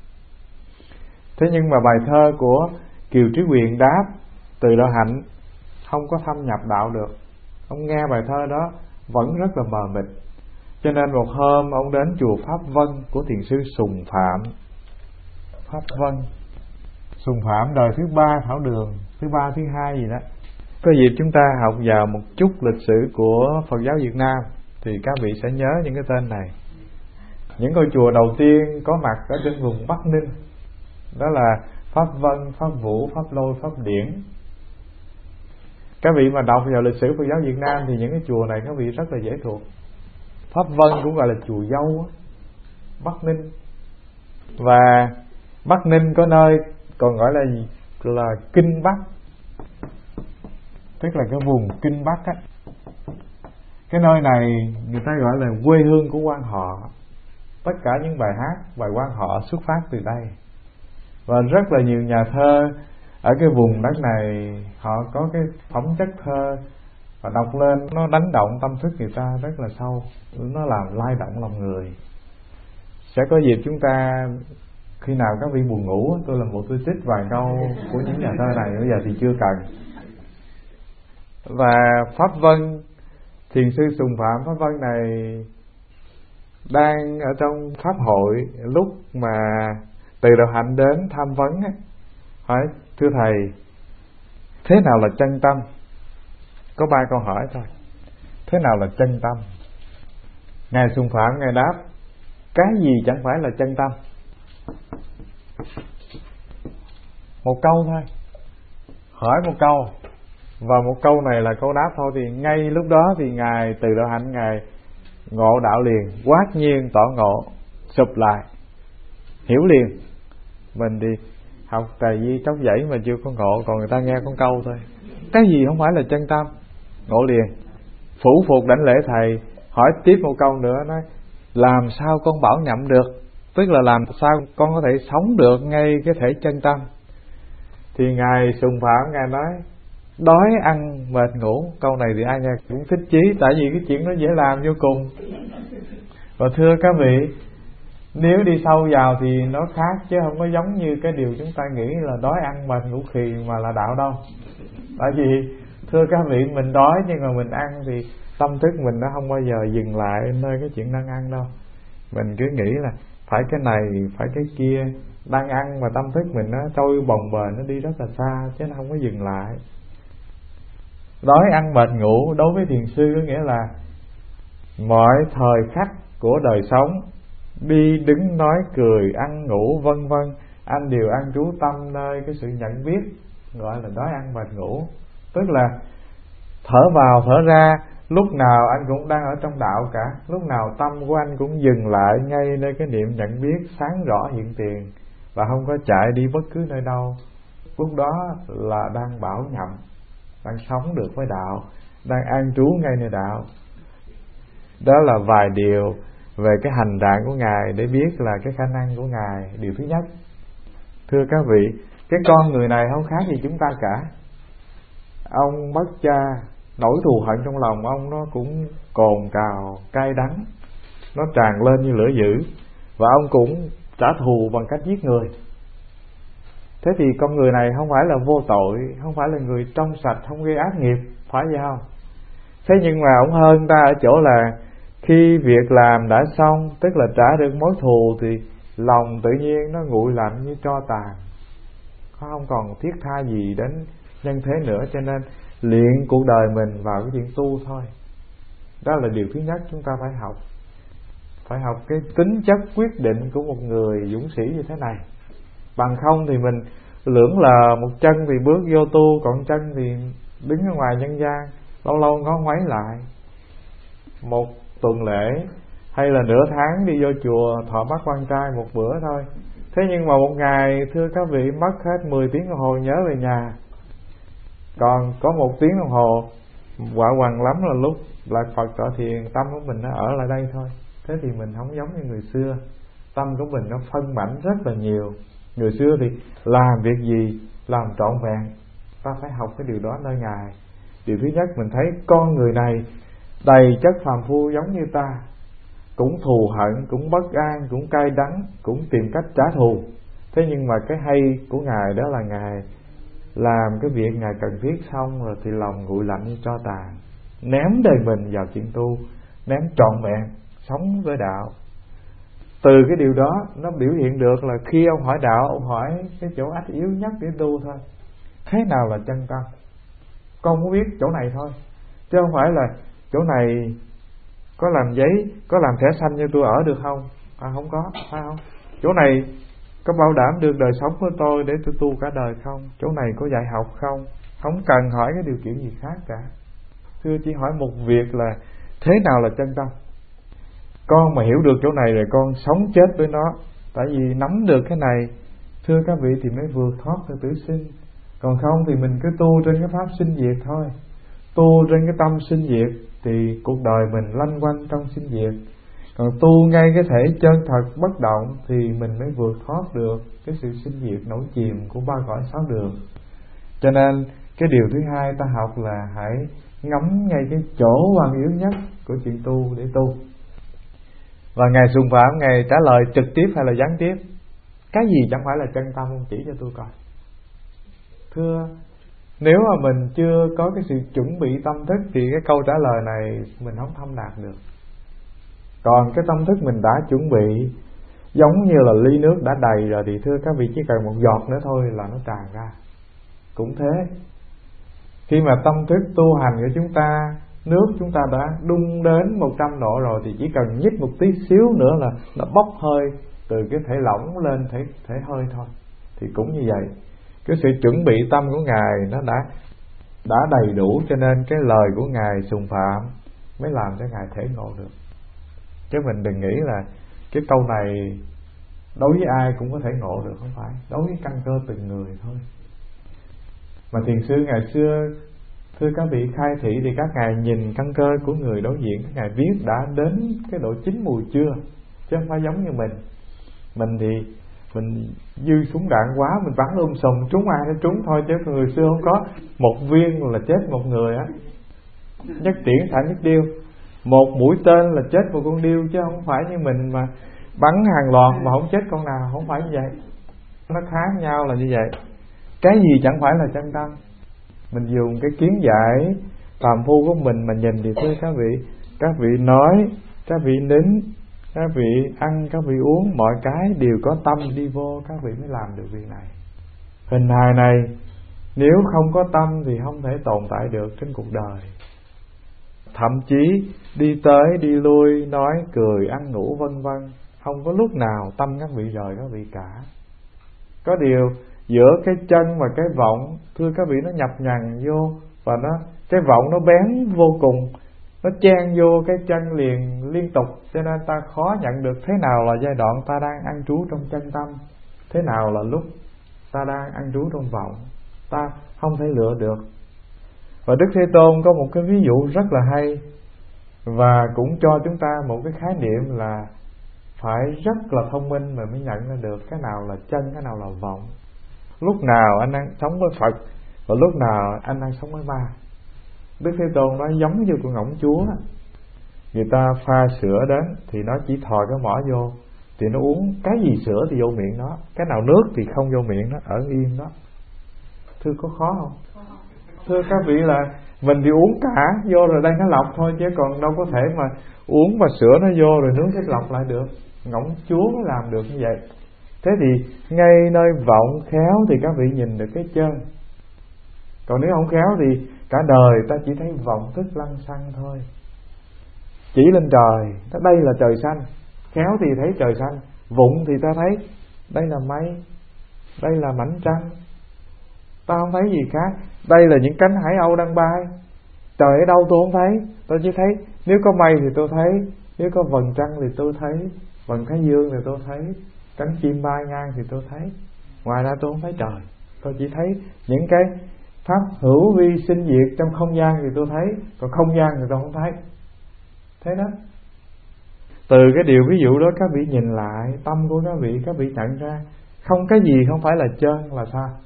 Thế nhưng mà bài thơ của Kiều Trí Quyền đáp từ đạo hạnh, không có thâm nhập đạo được. Ông nghe bài thơ đó vẫn rất là mờ mịt. Cho nên một hôm ông đến chùa Pháp Vân của thiền sư Sùng Phạm. Pháp Vân, Sùng Phạm đời thứ 3 Thảo Đường, thứ 3 thứ 2 gì đó. Có dịp chúng ta học vào một chút lịch sử của Phật giáo Việt Nam thì các vị sẽ nhớ những cái tên này. Những ngôi chùa đầu tiên có mặt ở trên vùng Bắc Ninh đó là Pháp Vân, Pháp Vũ, Pháp Lôi, Pháp Điển. Các vị mà đọc vào lịch sử Phật giáo Việt Nam thì những cái chùa này các vị rất là dễ thuộc. Pháp Vân cũng gọi là chùa Dâu, Bắc Ninh. Và Bắc Ninh có nơi còn gọi là Kinh Bắc, tức là cái vùng Kinh Bắc á. Cái nơi này người ta gọi là quê hương của quan họ. Tất cả những bài hát, bài quan họ xuất phát từ đây. Và rất là nhiều nhà thơ ở cái vùng đất này họ có cái phẩm chất thơ, và đọc lên nó đánh động tâm thức người ta rất là sâu, nó làm lay động lòng người. Sẽ có dịp chúng ta, khi nào các vị buồn ngủ, tôi làm bộ tôi trích vài câu của những nhà thơ này, bây giờ thì chưa cần. Và Pháp Vân, thiền sư Sùng Phạm Pháp Vân này đang ở trong pháp hội, lúc mà từ đạo hạnh đến tham vấn ấy, hỏi thưa thầy, thế nào là chân tâm? Có 3 câu hỏi thôi. Thế nào là chân tâm? Ngài Sùng Phạm ngài đáp, cái gì chẳng phải là chân tâm? Một câu thôi, hỏi một câu, và một câu này là câu đáp thôi. Thì ngay lúc đó thì ngài từ đạo hạnh ngài ngộ đạo liền, quát nhiên tỏ ngộ, sụp lại, hiểu liền. Mình thì học tài vi tróc dãy mà chưa có ngộ, còn người ta nghe con câu thôi. Cái gì không phải là chân tâm, ngộ liền. Phủ phục đảnh lễ thầy, hỏi tiếp một câu nữa, nói làm sao con bảo nhậm được, tức là làm sao con có thể sống được ngay cái thể chân tâm. Thì ngài Sùng Phạm ngài nói đói ăn mệt ngủ. Câu này thì ai nghe cũng thích chí, tại vì cái chuyện nó dễ làm vô cùng. Và thưa các vị, nếu đi sâu vào thì nó khác, chứ không có giống như cái điều chúng ta nghĩ là đói ăn mệt ngủ khì mà là đạo đâu. Tại vì thưa các vị, mình đói nhưng mà mình ăn thì tâm thức mình nó không bao giờ dừng lại nơi cái chuyện đang ăn đâu. Mình cứ nghĩ là phải cái này, phải cái kia, đang ăn mà tâm thức mình nó trôi bồng bềnh, nó đi rất là xa chứ nó không có dừng lại. Đói ăn mệt ngủ đối với thiền sư có nghĩa là mọi thời khắc của đời sống, đi đứng nói cười ăn ngủ vân vân, anh đều ăn trú tâm nơi cái sự nhận biết, gọi là đói ăn mệt ngủ. Tức là thở vào thở ra, lúc nào anh cũng đang ở trong đạo cả, lúc nào tâm của anh cũng dừng lại ngay nơi cái niệm nhận biết sáng rõ hiện tiền, và không có chạy đi bất cứ nơi đâu. Lúc đó là đang bảo nhậm, đang sống được với đạo, đang an trú ngay nơi đạo. Đó là vài điều về cái hành trạng của Ngài để biết là cái khả năng của Ngài. Điều thứ nhất, thưa các vị, cái con người này không khác gì chúng ta cả. Ông mất cha, nỗi thù hận trong lòng ông nó cũng cồn cào, cay đắng, nó tràn lên như lửa dữ, và ông cũng trả thù bằng cách giết người. Thế thì con người này không phải là vô tội, không phải là người trong sạch, không gây ác nghiệp, phải vậy không? Thế nhưng mà ông hơn ta ở chỗ là khi việc làm đã xong, tức là trả được mối thù, thì lòng tự nhiên nó nguội lạnh như tro tàn, không còn thiết tha gì đến nhân thế nữa. Cho nên luyện cuộc đời mình vào cái chuyện tu thôi. Đó là điều thứ nhất chúng ta phải học. Phải học cái tính chất quyết định của một người dũng sĩ như thế này. Bằng không thì mình lưỡng là một chân thì bước vô tu, còn chân thì đứng ở ngoài nhân gian, lâu lâu ngó ngoáy lại. Một tuần lễ hay là nửa tháng đi vô chùa thọ bát quan trai một bữa thôi. Thế nhưng mà một ngày, thưa các vị, mất hết 10 tiếng đồng hồ nhớ về nhà, còn có 1 tiếng đồng hồ quả hoàng lắm là lúc lại Phật tọa thiền, tâm của mình nó ở lại đây thôi. Thế thì mình không giống như người xưa, tâm của mình nó phân mảnh rất là nhiều. Người xưa thì làm việc gì làm trọn vẹn. Ta phải học cái điều đó nơi Ngài. Điều thứ nhất, mình thấy con người này đầy chất phàm phu giống như ta, cũng thù hận, cũng bất an, cũng cay đắng, cũng tìm cách trả thù. Thế nhưng mà cái hay của Ngài đó là Ngài làm cái việc Ngài cần thiết xong rồi thì lòng nguội lạnh như tro tàn, ném đời mình vào chuyện tu, ném trọn vẹn, sống với đạo. Từ cái điều đó nó biểu hiện được là khi ông hỏi đạo, ông hỏi cái chỗ ách yếu nhất để tu thôi. Thế nào là chân tâm? Con muốn biết chỗ này thôi, chứ không phải là chỗ này có làm giấy, có làm thẻ xanh như tôi ở được không? Không có, phải không? Chỗ này có bảo đảm được đời sống của tôi để tôi tu cả đời không? Chỗ này có dạy học không? Không cần hỏi cái điều kiện gì khác cả. Thưa, chỉ hỏi một việc là thế nào là chân tâm. Con mà hiểu được chỗ này rồi con sống chết với nó. Tại vì nắm được cái này, thưa các vị, thì mới vượt thoát từ tử sinh. Còn không thì mình cứ tu trên cái pháp sinh diệt thôi. Tu trên cái tâm sinh diệt thì cuộc đời mình lanh quanh trong sinh diệt. Còn tu ngay cái thể chân thật bất động thì mình mới vượt thoát được cái sự sinh diệt nổi chìm của ba cõi sáu đường. Cho nên cái điều thứ hai ta học là hãy ngắm ngay cái chỗ quan yếu nhất của chuyện tu để tu. Và Ngài Sùng Phạm, Ngài trả lời trực tiếp hay là gián tiếp? Cái gì chẳng phải là chân tâm, ông chỉ cho tôi coi. Thưa, nếu mà mình chưa có cái sự chuẩn bị tâm thức thì cái câu trả lời này mình không thâm đạt được. Còn cái tâm thức mình đã chuẩn bị, giống như là ly nước đã đầy rồi, thì thưa các vị, chỉ cần một giọt nữa thôi là nó tràn ra. Cũng thế, khi mà tâm thức tu hành của chúng ta, nước chúng ta đã đun đến 100 độ rồi, thì chỉ cần nhích một tí xíu nữa là nó bốc hơi từ cái thể lỏng lên thể hơi thôi. Thì cũng như vậy, cái sự chuẩn bị tâm của Ngài nó đã đầy đủ, cho nên cái lời của Ngài Sùng Phạm mới làm cho Ngài thể ngộ được. Chứ mình đừng nghĩ là cái câu này đối với ai cũng có thể ngộ được, không phải. Đối với căn cơ từng người thôi. Mà thiền sư ngày xưa, thưa các vị khai thị, thì các ngài nhìn căn cơ của người đối diện, các ngài biết đã đến cái độ chín mùi chưa, chứ không phải giống như mình. Mình thì mình dư súng đạn quá, mình bắn sùng, trúng ai nó trúng thôi, chứ người xưa không có một viên là chết một người á. Nhất tiễn xạ nhất điêu, một mũi tên là chết một con điêu, chứ không phải như mình mà bắn hàng loạt mà không chết con nào, không phải như vậy. Nó khác nhau là như vậy. Cái gì chẳng phải là chân tâm. Mình dùng cái kiến giải phàm phu của mình mà nhìn thì thưa các vị nói, các vị nín, các vị ăn, các vị uống, mọi cái đều có tâm đi vô, các vị mới làm được việc này. Hình hài này nếu không có tâm thì không thể tồn tại được trên cuộc đời. Thậm chí đi tới đi lui, nói cười ăn ngủ vân vân, không có lúc nào tâm các vị rời các vị cả. Có điều giữa cái chân và cái vọng, thưa các vị, nó nhập nhằng vô, và cái vọng nó bén vô cùng, nó chen vô cái chân liền liên tục, cho nên ta khó nhận được thế nào là giai đoạn ta đang an trú trong chân tâm, thế nào là lúc ta đang an trú trong vọng, ta không thể lựa được. Và Đức Thế Tôn có một cái ví dụ rất là hay, và cũng cho chúng ta một cái khái niệm là phải rất là thông minh mà mới nhận ra được cái nào là chân, cái nào là vọng. Lúc nào anh đang sống với Phật và lúc nào anh đang sống với ma. Đức Thế Tôn nói giống như con ngỗng chúa, người ta pha sữa đến thì nó chỉ thò cái mỏ vô thì nó uống, cái gì sữa thì vô miệng nó, cái nào nước thì không vô miệng nó, ở yên đó. Thưa có khó không? Thưa các vị là mình thì uống cả vô rồi đây nó lọc thôi, chứ còn đâu có thể mà uống và sữa nó vô rồi nước nó lọc lại được. Ngỗng chúa mới làm được như vậy. Thế thì ngay nơi vọng khéo thì các vị nhìn được cái chân. Còn nếu không khéo thì cả đời ta chỉ thấy vọng thức lăng xăng thôi. Chỉ lên trời, đây là trời xanh, khéo thì thấy trời xanh. Vụng thì ta thấy đây là mây, đây là mảnh trăng, ta không thấy gì khác. Đây là những cánh hải âu đang bay. Trời ở đâu tôi không thấy, tôi chỉ thấy nếu có mây thì tôi thấy, nếu có vầng trăng thì tôi thấy, vầng thái dương thì tôi thấy, cánh chim bay ngang thì tôi thấy. Ngoài ra tôi không thấy trời, tôi chỉ thấy những cái pháp hữu vi sinh diệt trong không gian thì tôi thấy, còn không gian thì tôi không thấy. Thế đó. Từ cái điều ví dụ đó các vị nhìn lại tâm của các vị nhận ra không cái gì không phải là chân là sao?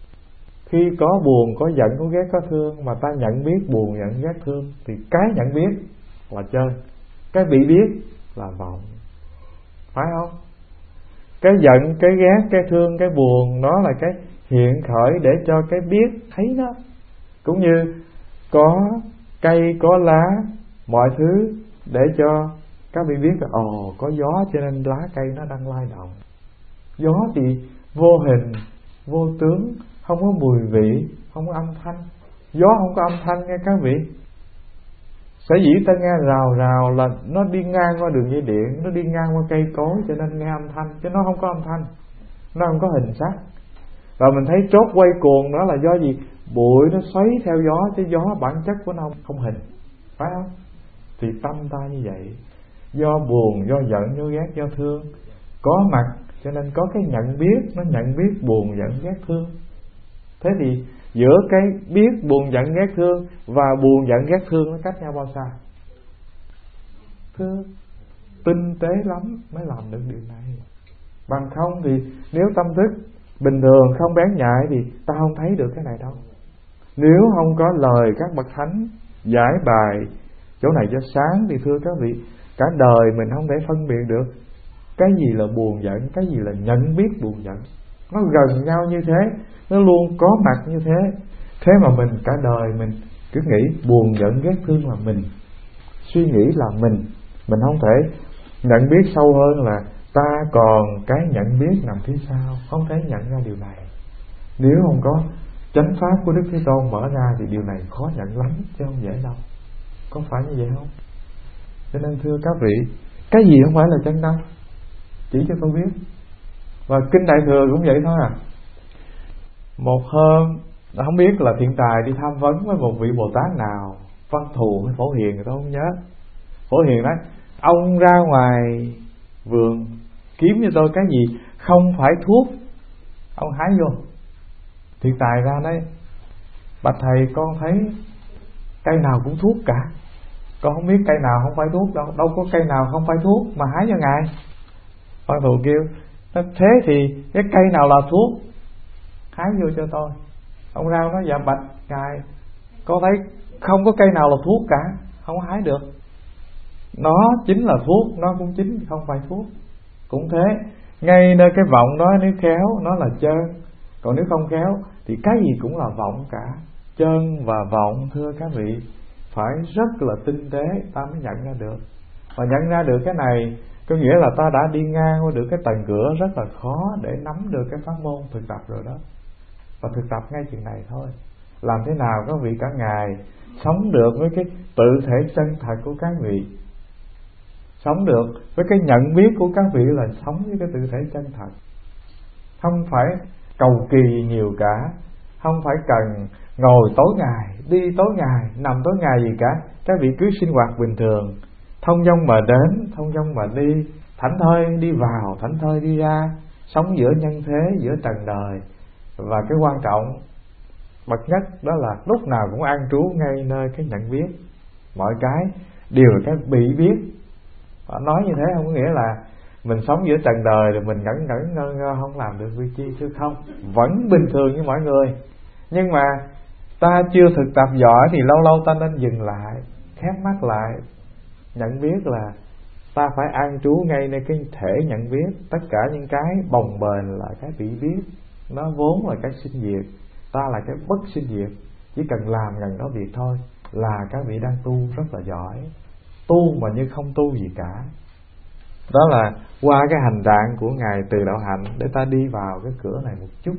Khi có buồn, có giận, có ghét, có thương mà ta nhận biết buồn, giận, ghét, thương thì cái nhận biết là chân, cái bị biết là vọng, phải không? Cái giận, cái ghét, cái thương, cái buồn nó là cái hiện khởi để cho cái biết thấy nó. Cũng như có cây, có lá, mọi thứ để cho các vị biết là có gió cho nên lá cây nó đang lay động. Gió thì vô hình, vô tướng, không có mùi vị, không có âm thanh. Gió không có âm thanh nghe các vị. Sở dĩ ta nghe rào rào là nó đi ngang qua đường dây điện, nó đi ngang qua cây cối cho nên nghe âm thanh, chứ nó không có âm thanh, nó không có hình sắc. Và mình thấy chốt quay cuồng đó là do gì? Bụi nó xoáy theo gió, chứ gió bản chất của nó không hình, phải không? Thì tâm ta như vậy, do buồn, do giận, do ghét, do thương có mặt cho nên có cái nhận biết, nó nhận biết buồn, giận, ghét, thương. Thế thì giữa cái biết buồn, giận, ghét, thương và buồn, giận, ghét, thương nó cách nhau bao xa? Thưa, tinh tế lắm mới làm được điều này. Bằng không thì nếu tâm thức bình thường không bén nhạy thì ta không thấy được cái này đâu. Nếu không có lời các bậc thánh giải bài chỗ này cho sáng thì thưa các vị, cả đời mình không thể phân biệt được cái gì là buồn giận, cái gì là nhận biết buồn giận. Nó gần nhau như thế, nó luôn có mặt như thế. Thế mà mình cả đời mình cứ nghĩ buồn giận ghét thương là mình, suy nghĩ là mình không thể nhận biết sâu hơn là ta còn cái nhận biết nằm phía sau, không thể nhận ra điều này. Nếu không có chánh pháp của Đức Thế Tôn mở ra thì điều này khó nhận lắm, chứ không dễ đâu. Có phải như vậy không? Cho nên thưa các vị, cái gì không phải là chân tâm? Chỉ cho tôi biết. Và Kinh Đại Thừa cũng vậy thôi à. Một hôm không biết là Thiện Tài đi tham vấn với một vị Bồ Tát nào, Văn Thù hay Phổ Hiền, người ta không nhớ. Phổ Hiền nói Ông ra ngoài vườn kiếm cho tôi cái gì không phải thuốc, ông hái vô. Thiện tài ra đấy: bạch thầy, con thấy cây nào cũng thuốc cả, con không biết cây nào không phải thuốc đâu, đâu có cây nào không phải thuốc mà hái cho ngài. Văn thù kêu: thế thì cái cây nào là thuốc, hái vô cho tôi. Ông Rao nói: dạ bạch ngài, con thấy không có cây nào là thuốc cả, không hái được. Nó chính là thuốc, nó cũng chính không phải thuốc. Cũng thế, ngay nơi cái vọng đó, nếu khéo nó là chân, còn nếu không khéo thì cái gì cũng là vọng cả. Chân và vọng, thưa các vị, phải rất là tinh tế ta mới nhận ra được. Và nhận ra được cái này có nghĩa là ta đã đi ngang qua được cái tầng cửa rất là khó để nắm được cái pháp môn thực tập rồi đó. Và thực tập ngay chuyện này thôi. Làm thế nào các vị cả ngày sống được với cái tự thể chân thật của các vị, sống được với cái nhận biết của các vị là sống với cái tự thể chân thật. Không phải cầu kỳ gì nhiều cả, không phải cần ngồi tối ngày, đi tối ngày, nằm tối ngày gì cả. Các vị cứ sinh hoạt bình thường, thông dong mà đến, thông dong mà đi, thảnh thơi đi vào, thảnh thơi đi ra, sống giữa nhân thế, giữa trần đời. Và cái quan trọng bậc nhất đó là lúc nào cũng an trú ngay nơi cái nhận biết. Mọi cái đều là cái bị biết. Họ nói như thế không có nghĩa là mình sống giữa trần đời rồi mình ngẩn ngẩn ngơ ngơ không làm được vi chi, chứ không. Vẫn bình thường như mọi người, nhưng mà ta chưa thực tập giỏi thì lâu lâu ta nên dừng lại, khép mắt lại, nhận biết là ta phải an trú ngay nơi cái thể nhận biết. Tất cả những cái bồng bềnh là cái bị biết, nó vốn là cái sinh diệt, ta là cái bất sinh diệt, chỉ cần làm gần đó việc thôi là các vị đang tu rất là giỏi. Tu mà như không tu gì cả. Đó là qua cái hành trạng của Ngài Từ Đạo Hạnh để ta đi vào cái cửa này một chút.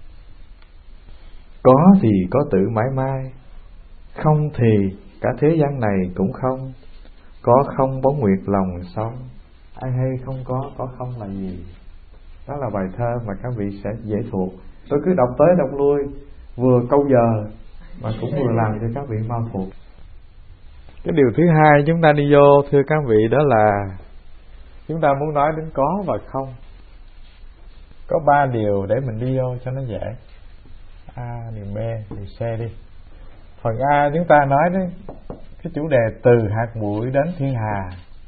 Có thì có tự mãi mãi, không thì cả thế gian này cũng không. Có không bóng nguyệt lòng sông, ai hay không có không là gì. Đó là bài thơ mà các vị sẽ dễ thuộc. Tôi cứ đọc tới đọc lui, vừa câu giờ mà cũng vừa làm cho các vị mau thuộc. Cái điều thứ hai chúng ta đi vô, thưa các vị, đó là chúng ta muốn nói đến có và không. Có 3 điều để mình đi vô cho nó dễ. A, điều B, điều C đi. Phần A chúng ta nói đến cái chủ đề từ hạt bụi đến thiên hà.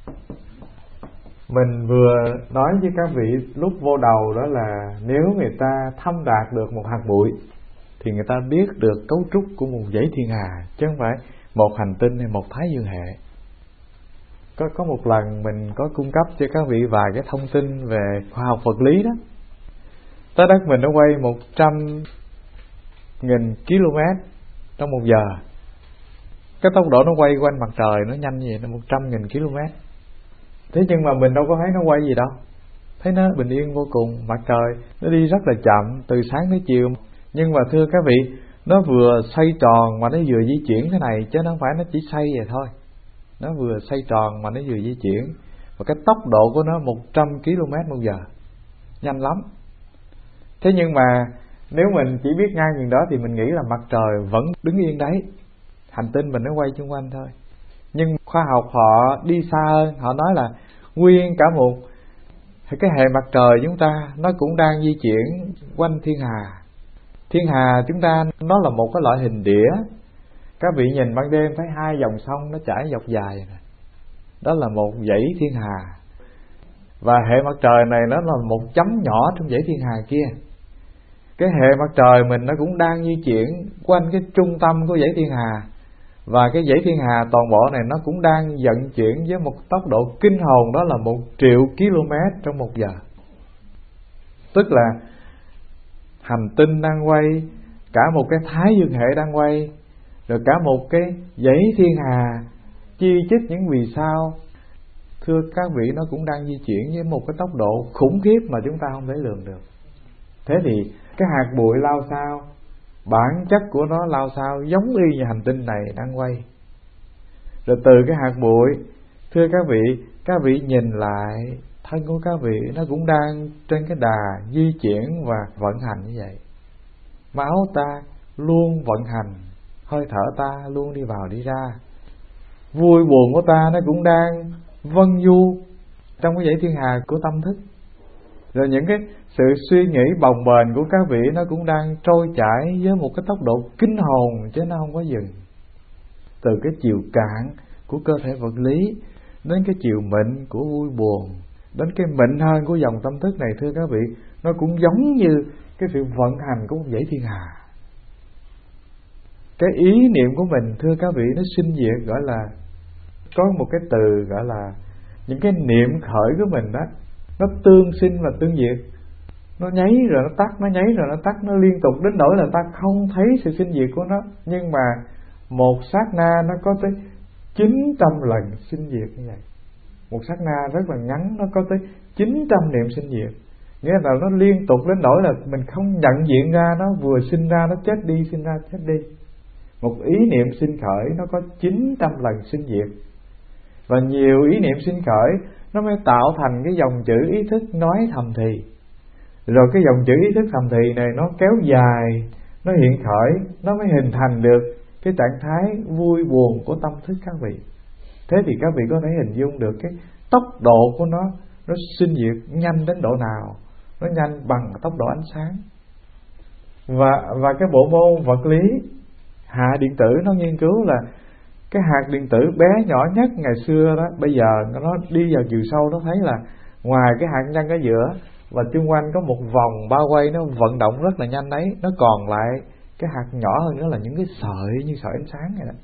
Mình vừa nói với các vị lúc vô đầu đó là nếu người ta thâm đạt được một hạt bụi thì người ta biết được cấu trúc của một dãy thiên hà, chứ không phải một hành tinh hay một thái dương hệ. Có một lần mình có cung cấp cho các vị vài cái thông tin về khoa học vật lý đó. Trái đất mình nó quay 100.000 km trong 1 giờ. Cái tốc độ nó quay quanh mặt trời nó nhanh như vậy, nó 100.000 km. Thế nhưng mà mình đâu có thấy nó quay gì đâu, thấy nó bình yên vô cùng. Mặt trời nó đi rất là chậm từ sáng tới chiều. Nhưng mà thưa các vị, nó vừa xoay tròn mà nó vừa di chuyển thế này, chứ nó không phải nó chỉ xoay vậy thôi. Nó vừa xoay tròn mà nó vừa di chuyển. Và cái tốc độ của nó 100 km một giờ, nhanh lắm. Thế nhưng mà nếu mình chỉ biết ngang chừng đó thì mình nghĩ là mặt trời vẫn đứng yên đấy, hành tinh mình nó quay xung quanh thôi. Nhưng khoa học họ đi xa hơn, họ nói là nguyên cả một cái hệ mặt trời chúng ta nó cũng đang di chuyển quanh thiên hà. Thiên hà chúng ta nó là một cái loại hình đĩa. Các vị nhìn ban đêm thấy 2 dòng sông nó chảy dọc dài này. Đó là một dãy thiên hà. Và hệ mặt trời này nó là một chấm nhỏ trong dãy thiên hà kia. Cái hệ mặt trời mình nó cũng đang di chuyển quanh cái trung tâm của dãy thiên hà. Và cái dãy thiên hà toàn bộ này nó cũng đang vận chuyển với một tốc độ kinh hồn, đó là 1 triệu km trong 1 giờ. Tức là hành tinh đang quay, cả một cái thái dương hệ đang quay, rồi cả một cái dãy thiên hà chi chít những vì sao, thưa các vị, nó cũng đang di chuyển với một cái tốc độ khủng khiếp mà chúng ta không thể lường được. Thế thì cái hạt bụi lao sao, bản chất của nó lao sao giống y như hành tinh này đang quay. Rồi từ cái hạt bụi, thưa các vị nhìn lại thân của các vị, nó cũng đang trên cái đà di chuyển và vận hành như vậy. Máu ta luôn vận hành, hơi thở ta luôn đi vào đi ra, vui buồn của ta nó cũng đang vân du trong cái dãy thiên hà của tâm thức. Rồi những cái sự suy nghĩ bồng bềnh của các vị nó cũng đang trôi chảy với một cái tốc độ kinh hồn, chứ nó không có dừng. Từ cái chiều cạn của cơ thể vật lý đến cái chiều mịn của vui buồn, đến cái mịn hơn của dòng tâm thức này, thưa các vị, nó cũng giống như cái sự vận hành của một dãy thiên hà. Cái ý niệm của mình, thưa các vị, nó sinh diệt, gọi là có một cái từ gọi là những cái niệm khởi của mình đó, nó tương sinh và tương diệt. Nó nháy rồi nó tắt, nó nháy rồi nó tắt, nó liên tục đến nỗi là ta không thấy sự sinh diệt của nó. Nhưng mà một sát na nó có tới 900 lần sinh diệt như vậy. Một sát na rất là ngắn, nó có tới 900 niệm sinh diệt. Nghĩa là nó liên tục đến nỗi là mình không nhận diện ra, nó vừa sinh ra nó chết đi, sinh ra chết đi. Một ý niệm sinh khởi nó có 900 lần sinh diệt. Và nhiều ý niệm sinh khởi nó mới tạo thành cái dòng chữ ý thức nói thầm thì. Rồi cái dòng chữ ý thức thầm thì này nó kéo dài, nó hiện khởi, nó mới hình thành được cái trạng thái vui buồn của tâm thức các vị. Thế thì các vị có thể hình dung được cái tốc độ của nó sinh diệt nhanh đến độ nào. Nó nhanh bằng tốc độ ánh sáng. Và cái bộ môn vật lý hạ điện tử nó nghiên cứu là cái hạt điện tử bé nhỏ nhất ngày xưa đó, bây giờ nó đi vào chiều sâu, nó thấy là ngoài cái hạt nhân ở giữa và chung quanh có một vòng bao quay, nó vận động rất là nhanh đấy, nó còn lại cái hạt nhỏ hơn đó là những cái sợi như sợi ánh sáng này đó.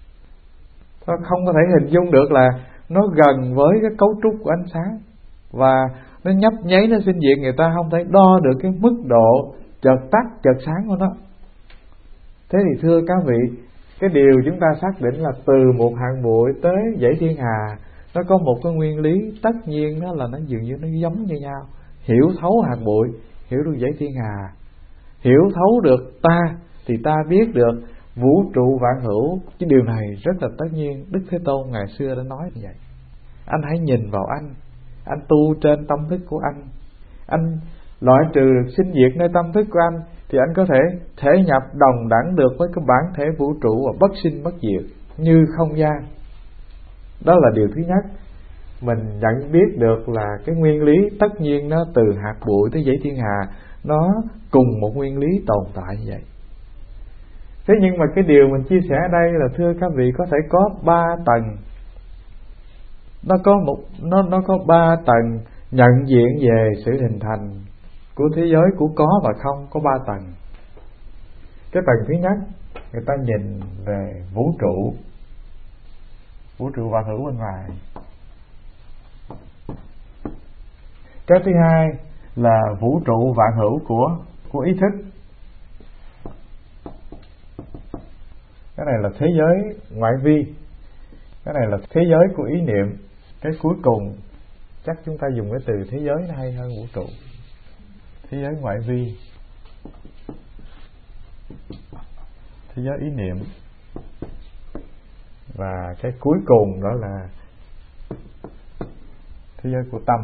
Nó không có thể hình dung được là nó gần với cái cấu trúc của ánh sáng, và nó nhấp nháy, nó sinh diệt, người ta không thể đo được cái mức độ chợt tắt chợt sáng của nó. Thế thì thưa các vị, cái điều chúng ta xác định là từ một hạt bụi tới dãy thiên hà, nó có một cái nguyên lý tất nhiên, đó là nó dường như nó giống như nhau. Hiểu thấu hạt bụi, hiểu được dãy thiên hà, hiểu thấu được ta, thì ta biết được vũ trụ vạn hữu. Cái điều này rất là tất nhiên, Đức Thế Tôn ngày xưa đã nói như vậy. Anh hãy nhìn vào anh tu trên tâm thức của anh loại trừ được sinh diệt nơi tâm thức của anh, thì anh có thể nhập đồng đẳng được với cái bản thể vũ trụ và bất sinh bất diệt như không gian. Đó là điều thứ nhất. Mình nhận biết được là cái nguyên lý tất nhiên nó từ hạt bụi tới dãy thiên hà, nó cùng một nguyên lý tồn tại như vậy. Thế nhưng mà cái điều mình chia sẻ ở đây là, thưa các vị, có thể có 3 tầng. Nó có 3 tầng nhận diện về sự hình thành của thế giới của có và không, có 3 tầng. Cái tầng thứ nhất, người ta nhìn về vũ trụ vạn hữu bên ngoài. Cái thứ hai là vũ trụ vạn hữu của ý thức. Cái này là thế giới ngoại vi, cái này là thế giới của ý niệm. Cái cuối cùng chắc chúng ta dùng cái từ thế giới nó hay hơn vũ trụ. Thế giới ngoại vi, thế giới ý niệm. Và cái cuối cùng đó là thế giới của tâm.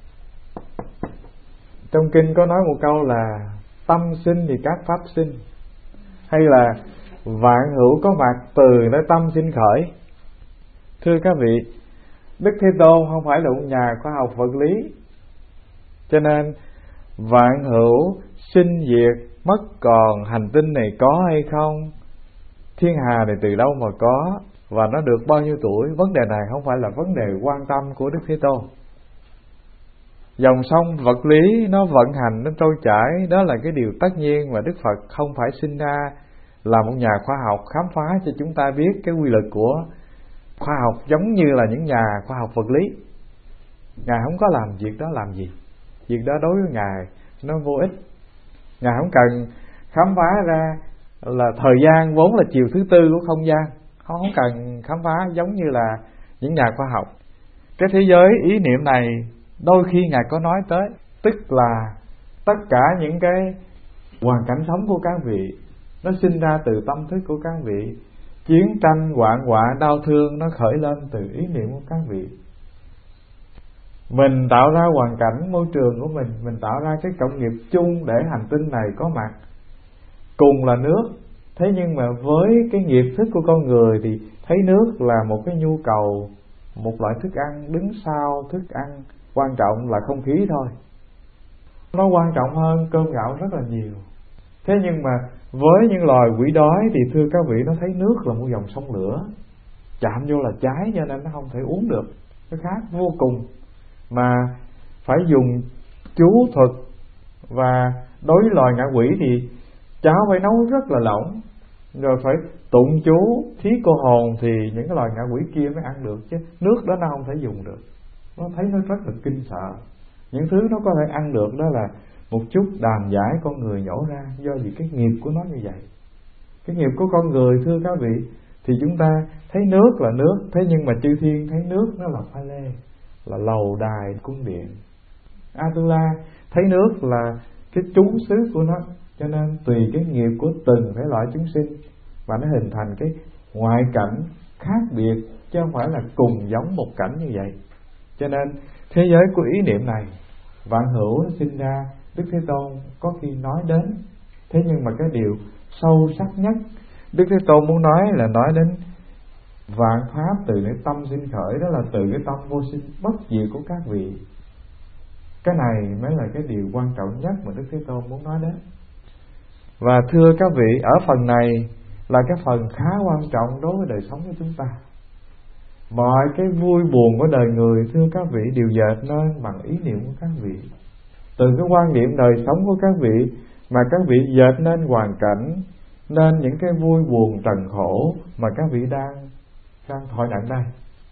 Trong kinh có nói một câu là tâm sinh thì các pháp sinh, hay là vạn hữu có mặt từ nơi tâm sinh khởi. Thưa các vị, Đức Thế Tôn không phải là một nhà khoa học vật lý, cho nên vạn hữu sinh diệt mất còn, hành tinh này có hay không, thiên hà này từ đâu mà có, và nó được bao nhiêu tuổi, vấn đề này không phải là vấn đề quan tâm của Đức Thế Tôn. Dòng sông vật lý nó vận hành, nó trôi chảy, đó là cái điều tất nhiên, và Đức Phật không phải sinh ra là một nhà khoa học khám phá cho chúng ta biết cái quy luật của khoa học giống như là những nhà khoa học vật lý. Ngài không có làm việc đó làm gì. Việc đó đối với Ngài nó vô ích. Ngài không cần khám phá ra là thời gian vốn là chiều thứ tư của không gian, không cần khám phá giống như là những nhà khoa học. Cái thế giới ý niệm này đôi khi Ngài có nói tới, tức là tất cả những cái hoàn cảnh sống của các vị nó sinh ra từ tâm thức của các vị. Chiến tranh, hoạn họa, đau thương nó khởi lên từ ý niệm của các vị. Mình tạo ra hoàn cảnh môi trường của mình tạo ra cái cộng nghiệp chung để hành tinh này có mặt, cùng là nước. Thế nhưng mà với cái nghiệp thức của con người thì thấy nước là một cái nhu cầu một loại thức ăn đứng sau thức ăn quan trọng là không khí thôi. Nó quan trọng hơn cơm gạo rất là nhiều. Thế nhưng mà với những loài quỷ đói thì thưa các vị, nó thấy nước là một dòng sông lửa, chạm vô là cháy, cho nên nó không thể uống được, nó khát vô cùng, mà phải dùng chú thuật. Và đối với loài ngạ quỷ thì cháo phải nấu rất là lỏng, rồi phải tụng chú thí cô hồn thì những cái loài ngạ quỷ kia mới ăn được, chứ nước đó nó không thể dùng được. Nó thấy nó rất là kinh sợ. Những thứ nó có thể ăn được đó là một chút đàm giải con người nhổ ra, do vì cái nghiệp của nó như vậy. Cái nghiệp của con người thưa các vị, thì chúng ta thấy nước là nước, thế nhưng mà chư thiên thấy nước nó là pha lê, là lầu đài cung điện. Atula thấy nước là cái trú xứ của nó, cho nên tùy cái nghiệp của từng thể loại chúng sinh và nó hình thành cái ngoại cảnh khác biệt, chứ không phải là cùng giống một cảnh như vậy. Cho nên thế giới của ý niệm này, vạn hữu nó sinh ra, Đức Thế Tôn có khi nói đến. Thế nhưng mà cái điều sâu sắc nhất Đức Thế Tôn muốn nói là nói đến vạn pháp từ cái tâm sinh khởi, đó là từ cái tâm vô sinh bất diệt của các vị. Cái này mới là cái điều quan trọng nhất mà Đức Thế Tôn muốn nói đến. Và thưa các vị, ở phần này là cái phần khá quan trọng đối với đời sống của chúng ta. Mọi cái vui buồn của đời người thưa các vị đều dệt nên bằng ý niệm của các vị. Từ cái quan điểm đời sống của các vị mà các vị dệt nên hoàn cảnh, nên những cái vui buồn trần khổ mà các vị đang thọ nhận đây.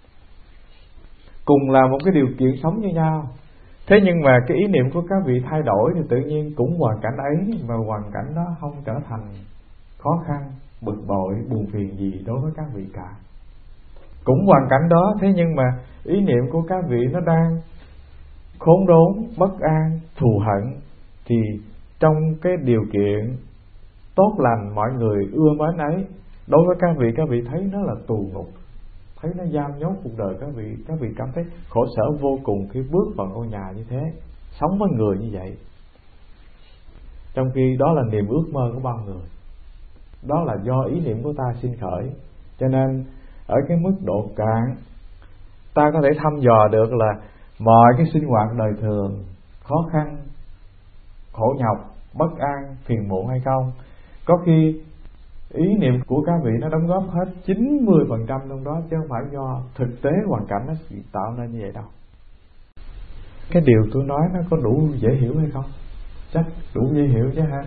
Cùng là một cái điều kiện sống như nhau, thế nhưng mà cái ý niệm của các vị thay đổi thì tự nhiên cũng hoàn cảnh ấy, và hoàn cảnh đó không trở thành khó khăn, bực bội, buồn phiền gì đối với các vị cả. Cũng hoàn cảnh đó, thế nhưng mà ý niệm của các vị nó đang khốn đốn, bất an, thù hận, thì trong cái điều kiện tốt lành mọi người ưa mến ấy, đối với các vị thấy nó là tù ngục, thấy nó giam nhốt cuộc đời các vị cảm thấy khổ sở vô cùng khi bước vào ngôi nhà như thế, sống với người như vậy. Trong khi đó là niềm ước mơ của bao người, đó là do ý niệm của ta sinh khởi. Cho nên ở cái mức độ cạn, ta có thể thăm dò được là mọi cái sinh hoạt đời thường, khó khăn, khổ nhọc, bất an, phiền muộn hay không. Có khi ý niệm của các vị nó đóng góp hết 90% trong đó, chứ không phải do thực tế hoàn cảnh nó tạo nên như vậy đâu. Cái điều tôi nói nó có đủ dễ hiểu hay không? Chắc đủ dễ hiểu chứ ha.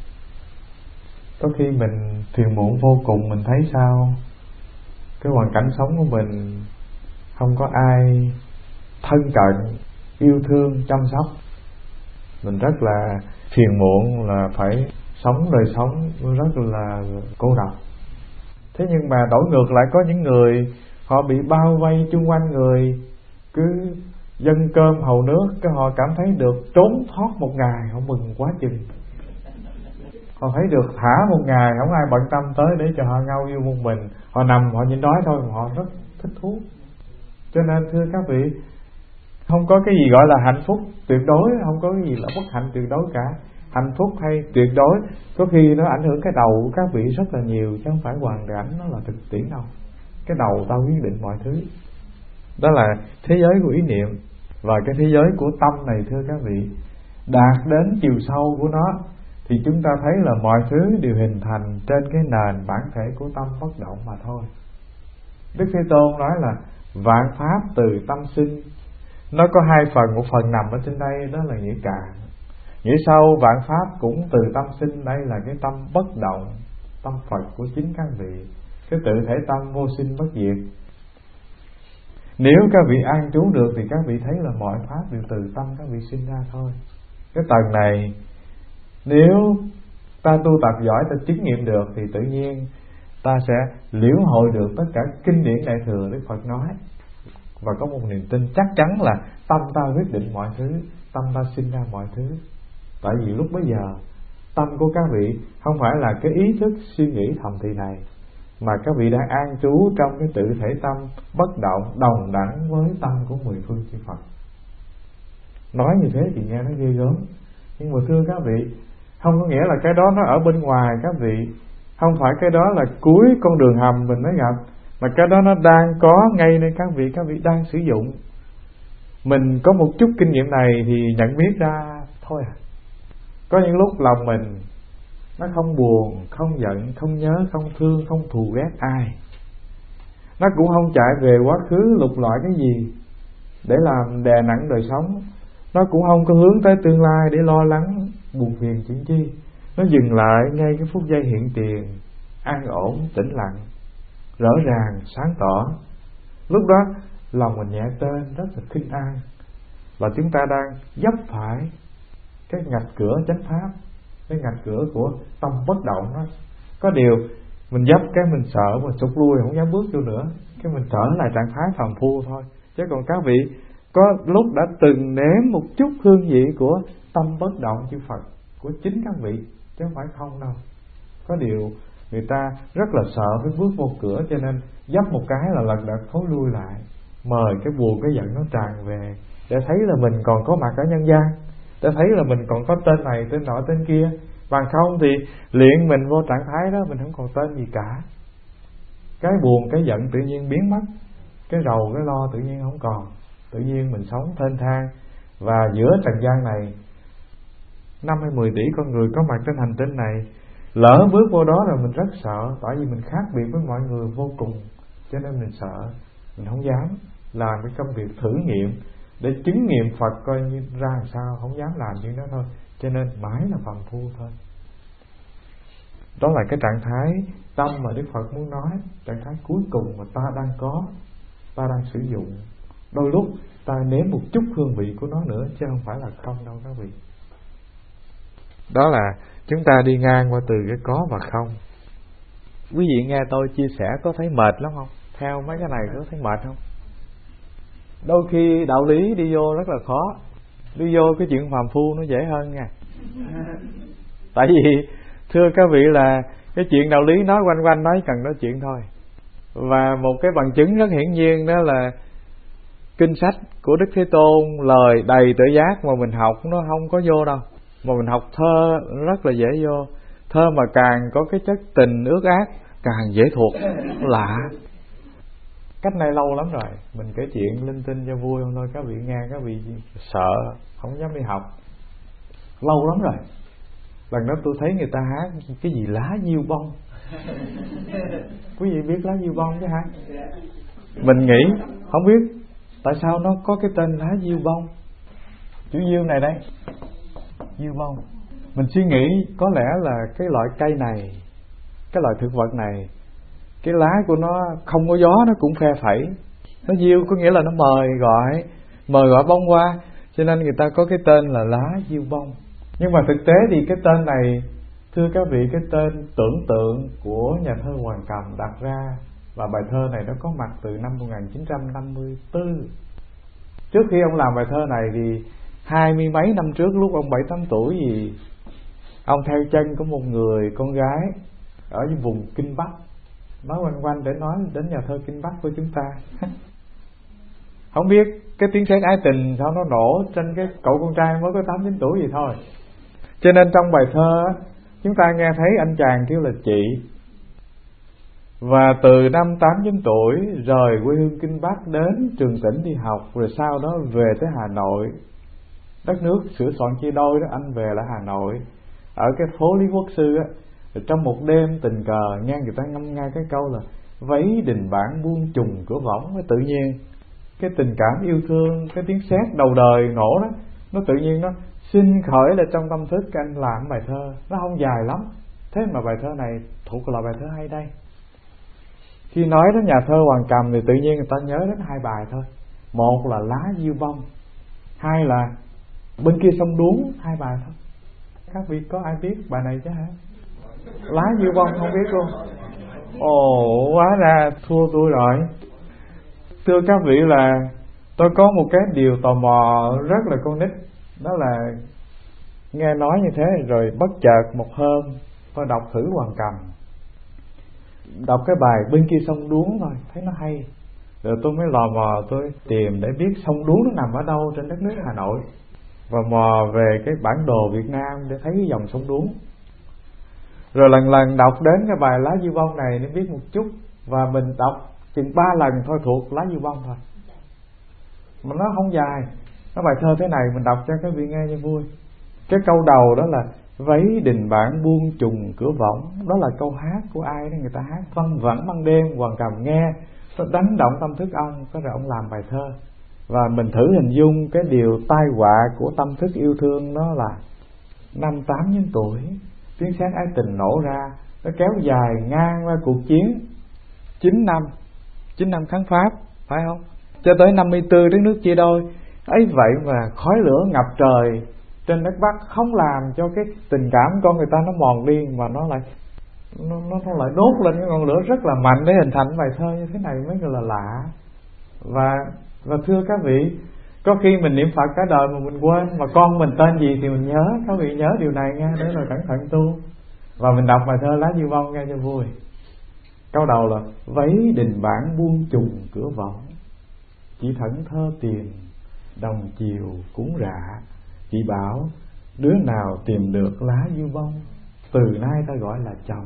Có khi mình phiền muộn vô cùng, mình thấy sao cái hoàn cảnh sống của mình không có ai thân cận, yêu thương, chăm sóc, mình rất là phiền muộn, là phải sống đời sống rất là cô độc. Thế nhưng mà đổi ngược lại, có những người họ bị bao vây chung quanh người, cứ dâng cơm hầu nước, cái họ cảm thấy được trốn thoát một ngày, họ mừng quá chừng. Họ thấy được thả một ngày, không ai bận tâm tới để cho họ ngao yêu một mình, họ nằm họ nhịn đói thôi, họ rất thích thú. Cho nên thưa các vị, không có cái gì gọi là hạnh phúc tuyệt đối, không có cái gì là bất hạnh tuyệt đối cả. Hạnh phúc hay tuyệt đối có khi nó ảnh hưởng cái đầu của các vị rất là nhiều, chứ không phải hoàn cảnh nó là thực tiễn đâu. Cái đầu ta quyết định mọi thứ. Đó là thế giới của ý niệm. Và cái thế giới của tâm này thưa các vị, đạt đến chiều sâu của nó thì chúng ta thấy là mọi thứ đều hình thành trên cái nền bản thể của tâm bất động mà thôi. Đức Thế Tôn nói là vạn pháp từ tâm sinh. Nó có hai phần, một phần nằm ở trên đây, đó là nghĩa cạn. Nghĩa sâu, vạn pháp cũng từ tâm sinh, đây là cái tâm bất động, tâm Phật của chính các vị, cái tự thể tâm vô sinh bất diệt. Nếu các vị an trú được thì các vị thấy là mọi pháp đều từ tâm các vị sinh ra thôi. Cái tầng này nếu ta tu tập giỏi, ta chứng nghiệm được thì tự nhiên ta sẽ liễu hội được tất cả kinh điển đại thừa Đức Phật nói, và có một niềm tin chắc chắn là tâm ta quyết định mọi thứ, tâm ta sinh ra mọi thứ. Tại vì lúc bấy giờ tâm của các vị không phải là cái ý thức suy nghĩ thầm thì này, mà các vị đang an trú trong cái tự thể tâm bất động, đồng đẳng với tâm của mười phương chư Phật. Nói như thế thì nghe nó ghê gớm, nhưng mà thưa các vị, không có nghĩa là cái đó nó ở bên ngoài các vị. Không phải cái đó là cuối con đường hầm mình mới gặp, mà cái đó nó đang có ngay nơi các vị đang sử dụng. Mình có một chút kinh nghiệm này thì nhận biết ra thôi à. Có những lúc lòng mình nó không buồn, không giận, không nhớ, không thương, không thù ghét ai. Nó cũng không chạy về quá khứ lục lọi cái gì để làm đè nặng đời sống. Nó cũng không có hướng tới tương lai để lo lắng buồn phiền chuyện chi. Nó dừng lại ngay cái phút giây hiện tiền, an ổn, tĩnh lặng, rõ ràng, sáng tỏ. Lúc đó lòng mình nhẹ tên, rất là khinh an, và chúng ta đang dấp phải cái ngạch cửa chánh pháp, cái ngạch cửa của tâm bất động đó. Có điều mình dấp cái mình sợ, mình sụt lui, không dám bước vô nữa, cái mình trở lại trạng thái phàm phu thôi. Chứ còn các vị có lúc đã từng nếm một chút hương vị của tâm bất động chư Phật của chính các vị, chứ không phải không đâu. Có điều người ta rất là sợ phải bước vô cửa, cho nên dấp một cái là lật đật thối lui lại, mời cái buồn cái giận nó tràn về, để thấy là mình còn có mặt ở nhân gian, để thấy là mình còn có tên này, tên nọ, tên kia. Bằng không thì luyện mình vô trạng thái đó, mình không còn tên gì cả. Cái buồn, cái giận tự nhiên biến mất, cái rầu, cái lo tự nhiên không còn. Tự nhiên mình sống thênh thang. Và giữa trần gian này 5 hay 10 tỷ con người có mặt trên hành tinh này, lỡ bước vô đó rồi mình rất sợ, tại vì mình khác biệt với mọi người vô cùng, cho nên mình sợ, mình không dám làm cái công việc thử nghiệm để chứng nghiệm Phật coi như ra làm sao, không dám làm chuyện đó thôi, cho nên mãi là phàm phu thôi. Đó là cái trạng thái tâm mà Đức Phật muốn nói, trạng thái cuối cùng mà ta đang có, ta đang sử dụng. Đôi lúc ta nếm một chút hương vị của nó nữa, chứ không phải là không đâu các vị. Đó là chúng ta đi ngang qua từ cái có và không. Quý vị nghe tôi chia sẻ có thấy mệt lắm không? Theo mấy cái này có thấy mệt không? Đôi khi đạo lý đi vô rất là khó. Đi vô cái chuyện phàm phu nó dễ hơn nha. Tại vì thưa các vị là cái chuyện đạo lý nói quanh quanh nói cần nói chuyện thôi. Và một cái bằng chứng rất hiển nhiên đó là kinh sách của Đức Thế Tôn, lời đầy tự giác mà mình học nó không có vô đâu. Mà mình học thơ rất là dễ vô. Thơ mà càng có cái chất tình ước ác càng dễ thuộc, lạ. Cách này lâu lắm rồi, mình kể chuyện linh tinh cho vui không thôi. Các vị nghe các vị sợ, không dám đi học. Lâu lắm rồi. Lần đó tôi thấy người ta hát cái gì lá diêu bông. Quý vị biết lá diêu bông chứ hả? Mình nghĩ không biết tại sao nó có cái tên lá diêu bông. Chữ diêu này đây, diêu bông. Mình suy nghĩ có lẽ là cái loại cây này, cái loại thực vật này, cái lá của nó không có gió nó cũng phe phẩy. Nó diêu có nghĩa là nó mời gọi bông qua, cho nên người ta có cái tên là lá diêu bông. Nhưng mà thực tế thì cái tên này, thưa các vị, cái tên tưởng tượng của nhà thơ Hoàng Cầm đặt ra. Và bài thơ này nó có mặt từ năm 1954. Trước khi ông làm bài thơ này thì 20 mấy năm trước, lúc ông 7-8 tuổi gì, ông theo chân của một người con gái ở vùng Kinh Bắc, nói quanh để nói đến nhà thơ Kinh Bắc của chúng ta. Không biết cái tiếng sét ái tình sao nó nổ trên cái cậu con trai mới có 8-9 tuổi gì thôi. Cho nên trong bài thơ chúng ta nghe thấy anh chàng kêu là chị. Và từ năm 8-9 tuổi rời quê hương Kinh Bắc đến Trường Tỉnh đi học, rồi sau đó về tới Hà Nội. Đất nước sửa soạn chia đôi đó, anh về lại Hà Nội. Ở cái phố Lý Quốc Sư á, trong một đêm tình cờ nghe người ta ngâm nga cái câu là váy đình bản buông trùng cửa võng. Tự nhiên cái tình cảm yêu thương, cái tiếng sét đầu đời nổ đó, nó tự nhiên nó sinh khởi lại trong tâm thức anh làm bài thơ. Nó không dài lắm, thế mà bài thơ này thuộc là bài thơ hay đây. Khi nói đến nhà thơ Hoàng Cầm thì tự nhiên người ta nhớ đến hai bài thôi. Một là lá diêu bông, hai là bên kia sông Đuống, hai bài thôi. Các vị có ai biết bài này chứ hả? Lá diêu bông không biết luôn. Ồ, hóa ra thua tôi rồi. Thưa các vị là tôi có một cái điều tò mò rất là con nít. Đó là nghe nói như thế rồi bất chợt một hôm tôi đọc thử Hoàng Cầm, đọc cái bài bên kia sông Đuống thôi, thấy nó hay. Rồi tôi mới lò mò tôi tìm để biết sông Đuống nó nằm ở đâu trên đất nước Hà Nội, và mò về cái bản đồ Việt Nam để thấy cái dòng sông Đuống. Rồi lần lần đọc đến cái bài lá diêu bông này để biết một chút. Và mình đọc chừng 3 lần thôi thuộc lá diêu bông thôi, mà nó không dài. Nó bài thơ thế này, mình đọc cho các vị nghe cho vui. Cái câu đầu đó là vấy đình bản buông trùng cửa võng, đó là câu hát của ai đó, người ta hát văng vẳng ban đêm, Hoàng Cầm nghe nó đánh động tâm thức ông, có rồi ông làm bài thơ. Và mình thử hình dung cái điều tai họa của tâm thức yêu thương, nó là 5-8 tuổi, tiếng sét ái tình nổ ra, nó kéo dài ngang qua cuộc chiến 9 năm kháng Pháp, phải không? Cho tới 54 đất nước chia đôi. Ấy vậy mà khói lửa ngập trời trên đất Bắc không làm cho cái tình cảm con người ta nó mòn đi, mà nó lại đốt lên cái ngọn lửa rất là mạnh để hình thành bài thơ như thế này, mới gọi là lạ. Và thưa các vị, có khi mình niệm Phật cả đời mà mình quên, mà con mình tên gì thì mình nhớ. Các vị nhớ điều này nghe, để rồi cẩn thận tu. Và mình đọc bài thơ Lá Diêu Bông nghe cho vui. Câu đầu là vấy đình bản buông trùng cửa võng, chỉ thẫn thơ tiền đồng chiều cũng rạ. Chị bảo đứa nào tìm được lá diêu bông, từ nay ta gọi là chồng.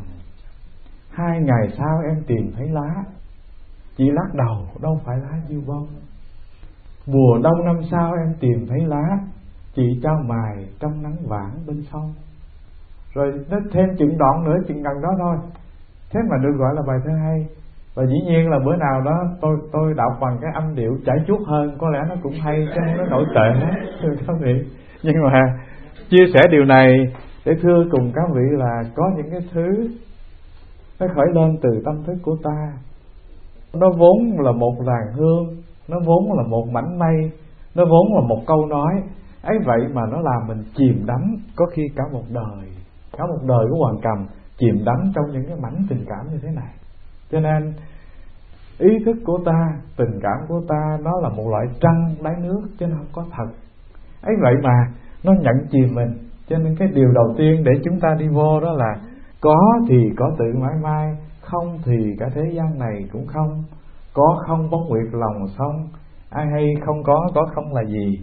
2 ngày sau em tìm thấy lá, chị lắc đầu đâu phải lá diêu bông. Mùa đông năm sau em tìm thấy lá, chị trao mài trong nắng vãn bên sông. Rồi nó thêm chừng đoạn nữa, chừng gần đó thôi, thế mà được gọi là bài thơ hay. Và dĩ nhiên là bữa nào đó tôi đọc bằng cái âm điệu chảy chuốt hơn, có lẽ nó cũng hay chứ không nó nổi tệ hết, thưa các vị. Nhưng mà chia sẻ điều này để thưa cùng các vị là có những cái thứ nó khởi lên từ tâm thức của ta. Nó vốn là một làn hương, nó vốn là một mảnh mây, nó vốn là một câu nói. Ấy vậy mà nó làm mình chìm đắm, có khi cả một đời của Hoàng Cầm chìm đắm trong những cái mảnh tình cảm như thế này. Cho nên ý thức của ta, tình cảm của ta, nó là một loại trăng đáy nước chứ nó không có thật. Ấy vậy mà nó nhận chìm mình. Cho nên cái điều đầu tiên để chúng ta đi vô đó là có thì có tự mãi mai, không thì cả thế gian này cũng không. Có không bóng nguyệt lòng sông, ai hay không có không là gì.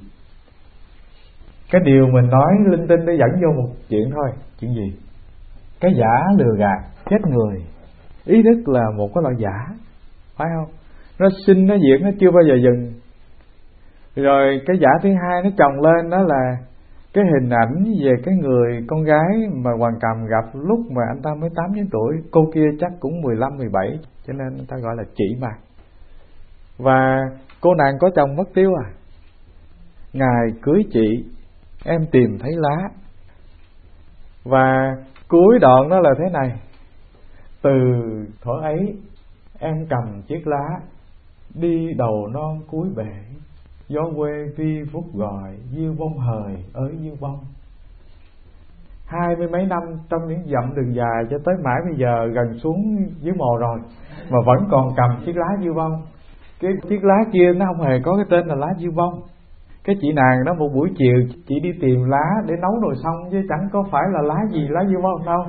Cái điều mình nói linh tinh để dẫn vô một chuyện thôi. Chuyện gì? Cái giả lừa gạt chết người. Ý thức là một cái loại giả, phải không? Nó sinh nó diệt, nó chưa bao giờ dừng. Rồi cái giả thứ hai nó chồng lên, đó là cái hình ảnh về cái người con gái mà Hoàng Cầm gặp lúc mà anh ta mới 8-9 tuổi. Cô kia chắc cũng 15-17, cho nên người ta gọi là chị mà. Và cô nàng có chồng mất tiêu à. Ngày cưới chị em tìm thấy lá. Và cuối đoạn đó là thế này: từ thuở ấy em cầm chiếc lá, đi đầu non cuối bể. Gió quê vi vút gọi, diêu bông hời ới diêu bông. 20 mấy năm trong những dặm đường dài cho tới mãi bây giờ gần xuống dưới mồ rồi mà vẫn còn cầm chiếc lá diêu bông. Cái chiếc lá kia nó không hề có cái tên là lá diêu bông. Cái chị nàng đó một buổi chiều chị đi tìm lá để nấu nồi xong, chứ chẳng có phải là lá gì, lá diêu bông đâu.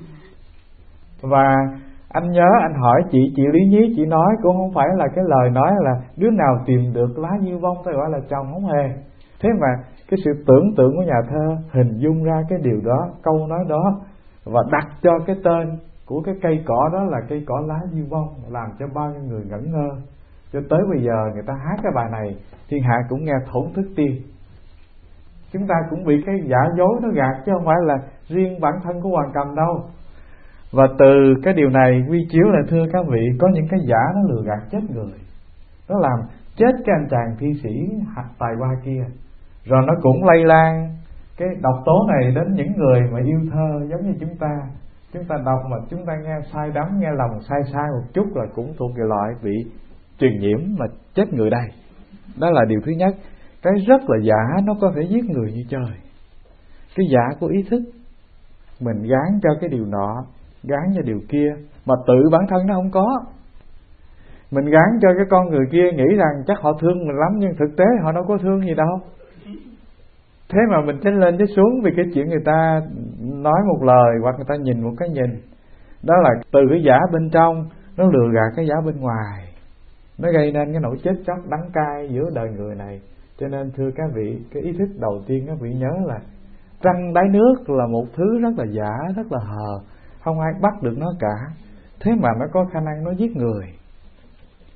Và anh nhớ anh hỏi chị Lý Nhí, chị nói cũng không phải là cái lời nói là đứa nào tìm được lá diêu bông tôi gọi là chồng, không hề. Thế mà cái sự tưởng tượng của nhà thơ hình dung ra cái điều đó, câu nói đó, và đặt cho cái tên của cái cây cỏ đó là cây cỏ lá diêu bông, làm cho bao nhiêu người ngẩn ngơ. Cho tới bây giờ người ta hát cái bài này, thiên hạ cũng nghe thổn thức tiên. Chúng ta cũng bị cái giả dối nó gạt, chứ không phải là riêng bản thân của Hoàng Cầm đâu. Và từ cái điều này quy chiếu là thưa các vị, có những cái giả nó lừa gạt chết người, nó làm chết cái anh chàng thi sĩ tài hoa kia. Rồi nó cũng lây lan cái độc tố này đến những người mà yêu thơ giống như chúng ta. Chúng ta đọc mà chúng ta nghe sai đắm, nghe lòng sai một chút là cũng thuộc cái loại bị truyền nhiễm mà chết người đây. Đó là điều thứ nhất. Cái rất là giả nó có thể giết người như trời. Cái giả của ý thức, mình gán cho cái điều nọ, gán cho điều kia, mà tự bản thân nó không có. Mình gán cho cái con người kia nghĩ rằng chắc họ thương mình lắm, nhưng thực tế họ đâu có thương gì đâu. Thế mà mình chết lên chết xuống vì cái chuyện người ta nói một lời hoặc người ta nhìn một cái nhìn. Đó là từ cái giả bên trong nó lừa gạt cái giả bên ngoài, nó gây nên cái nỗi chết chóc đắng cay giữa đời người này. Cho nên thưa các vị, cái ý thức đầu tiên các vị nhớ là trăng đáy nước là một thứ rất là giả, rất là hờ, không ai bắt được nó cả. Thế mà nó có khả năng nó giết người.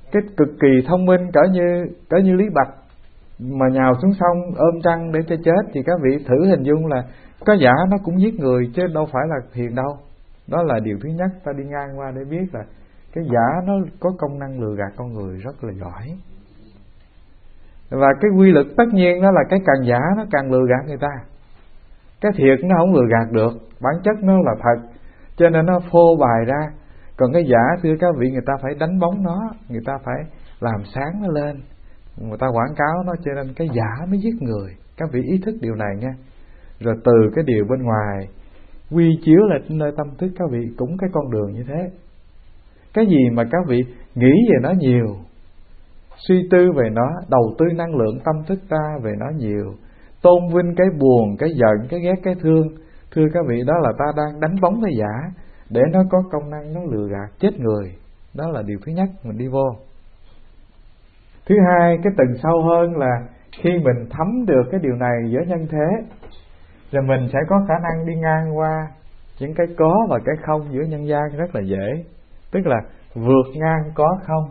cái cực kỳ thông minh cỡ như Lý Bạch mà nhào xuống sông ôm trăng để cho chết, thì các vị thử hình dung là có giả nó cũng giết người chứ đâu phải là thiền đâu. Đó là điều thứ nhất ta đi ngang qua để biết là cái giả nó có công năng lừa gạt con người rất là giỏi. Và cái quy luật tất nhiên đó là cái càng giả nó càng lừa gạt người ta. Cái thiệt nó không lừa gạt được, bản chất nó là thật, cho nên nó phô bày ra. Còn cái giả thưa các vị, người ta phải đánh bóng nó, người ta phải làm sáng nó lên, người ta quảng cáo nó, cho nên cái giả mới giết người. Các vị ý thức điều này nha. Rồi từ cái điều bên ngoài quy chiếu lại nơi tâm thức các vị cũng cái con đường như thế. Cái gì mà các vị nghĩ về nó nhiều, suy tư về nó, đầu tư năng lượng tâm thức ta về nó nhiều, tôn vinh cái buồn, cái giận, cái ghét, cái thương, thưa các vị, đó là ta đang đánh bóng cái giả để nó có công năng nó lừa gạt chết người. Đó là điều thứ nhất mình đi vô. Thứ hai, cái tầng sâu hơn là khi mình thấm được cái điều này giữa nhân thế, rồi mình sẽ có khả năng đi ngang qua những cái có và cái không giữa nhân gian rất là dễ. Tức là vượt ngang có không.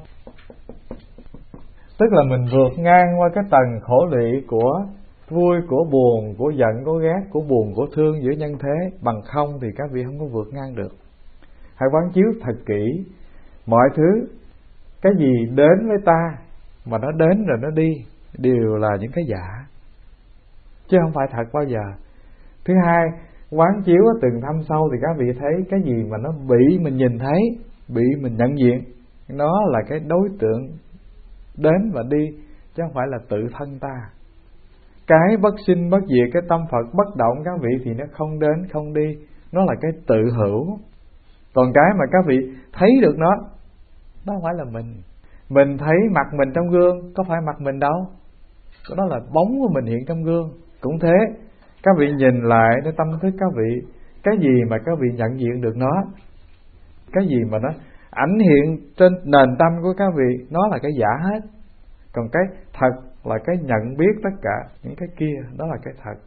Tức là mình vượt ngang qua cái tầng khổ lụy của vui, của buồn, của giận, của ghét, của buồn, của thương giữa nhân thế. Bằng không thì các vị không có vượt ngang được. Hãy quán chiếu thật kỹ mọi thứ. Cái gì đến với ta mà nó đến rồi nó đi đều là những cái giả, chứ không phải thật bao giờ. Thứ hai, quán chiếu từng thâm sâu thì các vị thấy cái gì mà nó bị mình nhìn thấy, bị mình nhận diện, nó là cái đối tượng đến và đi, chứ không phải là tự thân ta. Cái bất sinh bất diệt, cái tâm Phật bất động các vị, thì nó không đến không đi, nó là cái tự hữu. Còn cái mà các vị thấy được nó không phải là mình. Mình thấy mặt mình trong gương, có phải mặt mình đâu, đó là bóng của mình hiện trong gương. Cũng thế, các vị nhìn lại để tâm thức các vị, cái gì mà các vị nhận diện được nó, cái gì mà nó ảnh hiện trên nền tâm của các vị, nó là cái giả hết. Còn cái thật là cái nhận biết tất cả những cái kia, đó là cái thật.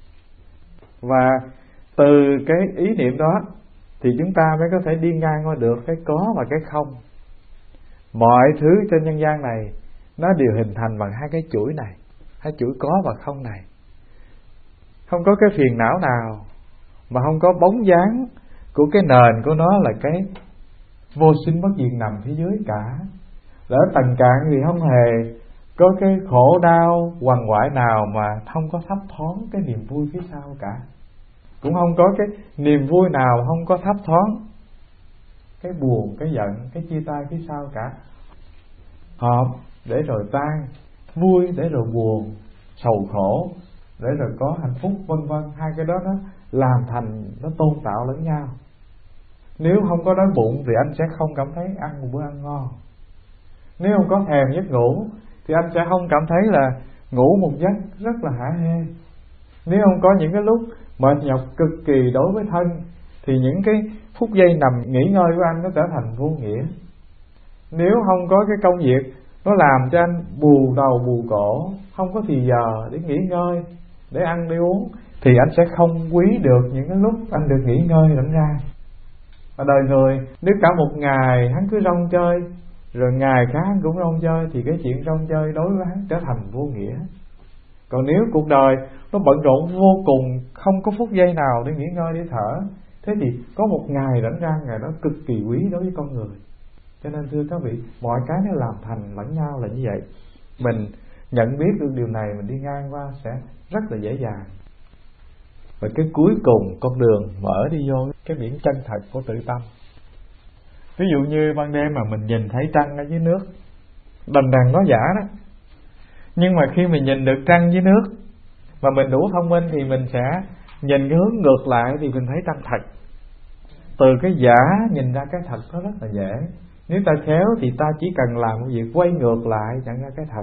Và từ cái ý niệm đó thì chúng ta mới có thể đi ngang qua được cái có và cái không. Mọi thứ trên nhân gian này nó đều hình thành bằng hai cái chuỗi này, hai chuỗi có và không này. Không có cái phiền não nào mà không có bóng dáng của cái nền của nó là cái vô sinh bất diệt nằm phía dưới cả. Lỡ tầng cạn thì không hề có cái khổ đau quằn quại nào mà không có thấp thoáng cái niềm vui phía sau cả. Cũng không có cái niềm vui nào không có thấp thoáng cái buồn, cái giận, cái chia tay phía sau cả. Hợp để rồi tan, vui để rồi buồn, sầu khổ để rồi có hạnh phúc, vân vân. Hai cái đó nó làm thành, nó tôn tạo lẫn nhau. Nếu không có đói bụng thì anh sẽ không cảm thấy ăn một bữa ăn ngon. Nếu không có thèm giấc ngủ thì anh sẽ không cảm thấy là ngủ một giấc rất là hả hê. Nếu không có những cái lúc mệt nhọc cực kỳ đối với thân thì những cái phút giây nằm nghỉ ngơi của anh nó trở thành vô nghĩa. Nếu không có cái công việc nó làm cho anh bù đầu bù cổ, không có thì giờ để nghỉ ngơi, để ăn để uống, thì anh sẽ không quý được những cái lúc anh được nghỉ ngơi lẫn ra. Và đời người nếu cả một ngày hắn cứ rong chơi, rồi ngày khác hắn cũng rong chơi, thì cái chuyện rong chơi đối với hắn trở thành vô nghĩa. Còn nếu cuộc đời nó bận rộn vô cùng, không có phút giây nào để nghỉ ngơi, để thở, thế thì có một ngày rảnh ra, ngày đó cực kỳ quý đối với con người. Cho nên thưa các vị, mọi cái nó làm thành lẫn nhau là như vậy. Mình nhận biết được điều này, mình đi ngang qua sẽ rất là dễ dàng. Và cái cuối cùng con đường mở đi vô cái biển chân thật của tự tâm. Ví dụ như ban đêm mà mình nhìn thấy trăng ở dưới nước, đành đằng nó giả đó, nhưng mà khi mình nhìn được trăng dưới nước mà mình đủ thông minh thì mình sẽ nhìn cái hướng ngược lại thì mình thấy trăng thật. Từ cái giả nhìn ra cái thật nó rất là dễ. Nếu ta khéo thì ta chỉ cần làm một việc quay ngược lại nhận ra cái thật.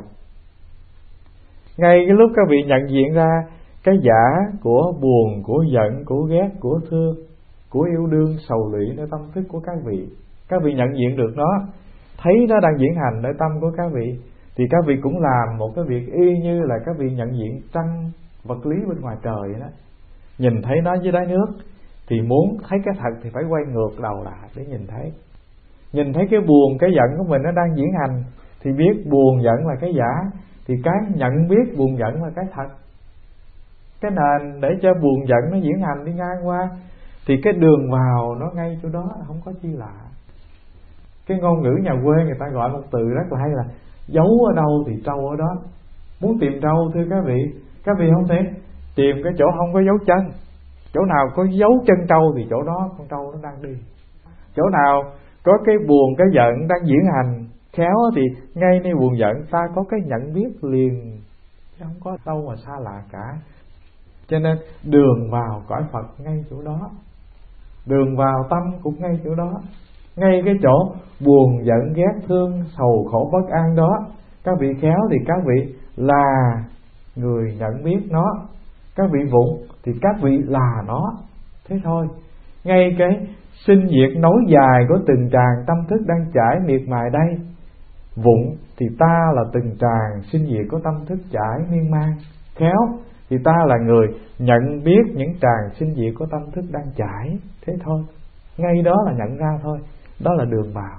Ngay cái lúc các vị nhận diện ra cái giả của buồn, của giận, của ghét, của thương, của yêu đương, sầu lụy nơi tâm thức của các vị nhận diện được nó, thấy nó đang diễn hành nơi tâm của các vị, thì các vị cũng làm một cái việc y như là các vị nhận diện trăng vật lý bên ngoài trời vậy đó. Nhìn thấy nó dưới đáy nước thì muốn thấy cái thật thì phải quay ngược đầu lại để nhìn thấy. nhìn thấy cái buồn cái giận của mình nó đang diễn hành thì biết buồn giận là cái giả, thì cái nhận biết buồn giận là cái thật. Cái nền để cho buồn giận nó diễn hành đi ngang qua, thì cái đường vào nó ngay chỗ đó, không có chi lạ. Cái ngôn ngữ nhà quê người ta gọi một từ rất là hay là giấu ở đâu thì trâu ở đó. Muốn tìm trâu thưa các vị không thể tìm cái chỗ không có dấu chân. Chỗ nào có dấu chân trâu thì chỗ đó con trâu nó đang đi. Chỗ nào có cái buồn cái giận đang diễn hành khéo thì ngay nơi buồn giận ta có cái nhận biết liền, chứ không có đâu mà xa lạ cả. Cho nên đường vào cõi Phật ngay chỗ đó, đường vào tâm cũng ngay chỗ đó, ngay cái chỗ buồn giận ghét thương sầu khổ bất an đó. Các vị khéo thì các vị là người nhận biết nó, các vị vụng thì các vị là nó, thế thôi. Ngay cái sinh diệt nối dài của từng tràng tâm thức đang trải miệt mài đây, vụng thì ta là từng tràng sinh diệt của tâm thức trải miên man, khéo thì ta là người nhận biết những tràng sinh diệt của tâm thức đang trải, thế thôi. Ngay đó là nhận ra thôi, đó là đường vào.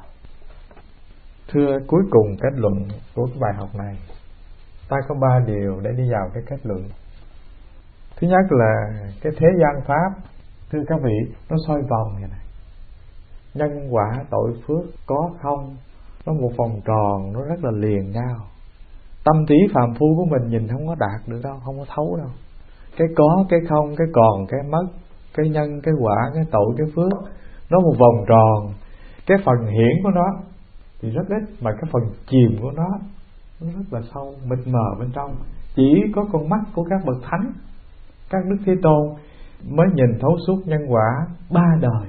Thưa, cuối cùng kết luận của cái bài học này, ta có 3 điều để đi vào cái kết luận. Thứ nhất là cái thế gian pháp, thưa các vị, nó xoay vòng vậy này. Nhân quả tội phước có không, nó một vòng tròn, nó rất là liền nhau. Tâm trí phàm phu của mình nhìn không có đạt được đâu, không có thấu đâu. Cái có, cái không, cái còn, cái mất, cái nhân, cái quả, cái tội, cái phước, nó một vòng tròn. Cái phần hiển của nó thì rất ít, mà cái phần chìm của nó rất là sâu, mịt mờ bên trong. Chỉ có con mắt của các bậc thánh, các Đức Thế Tôn mới nhìn thấu suốt nhân quả 3 đời.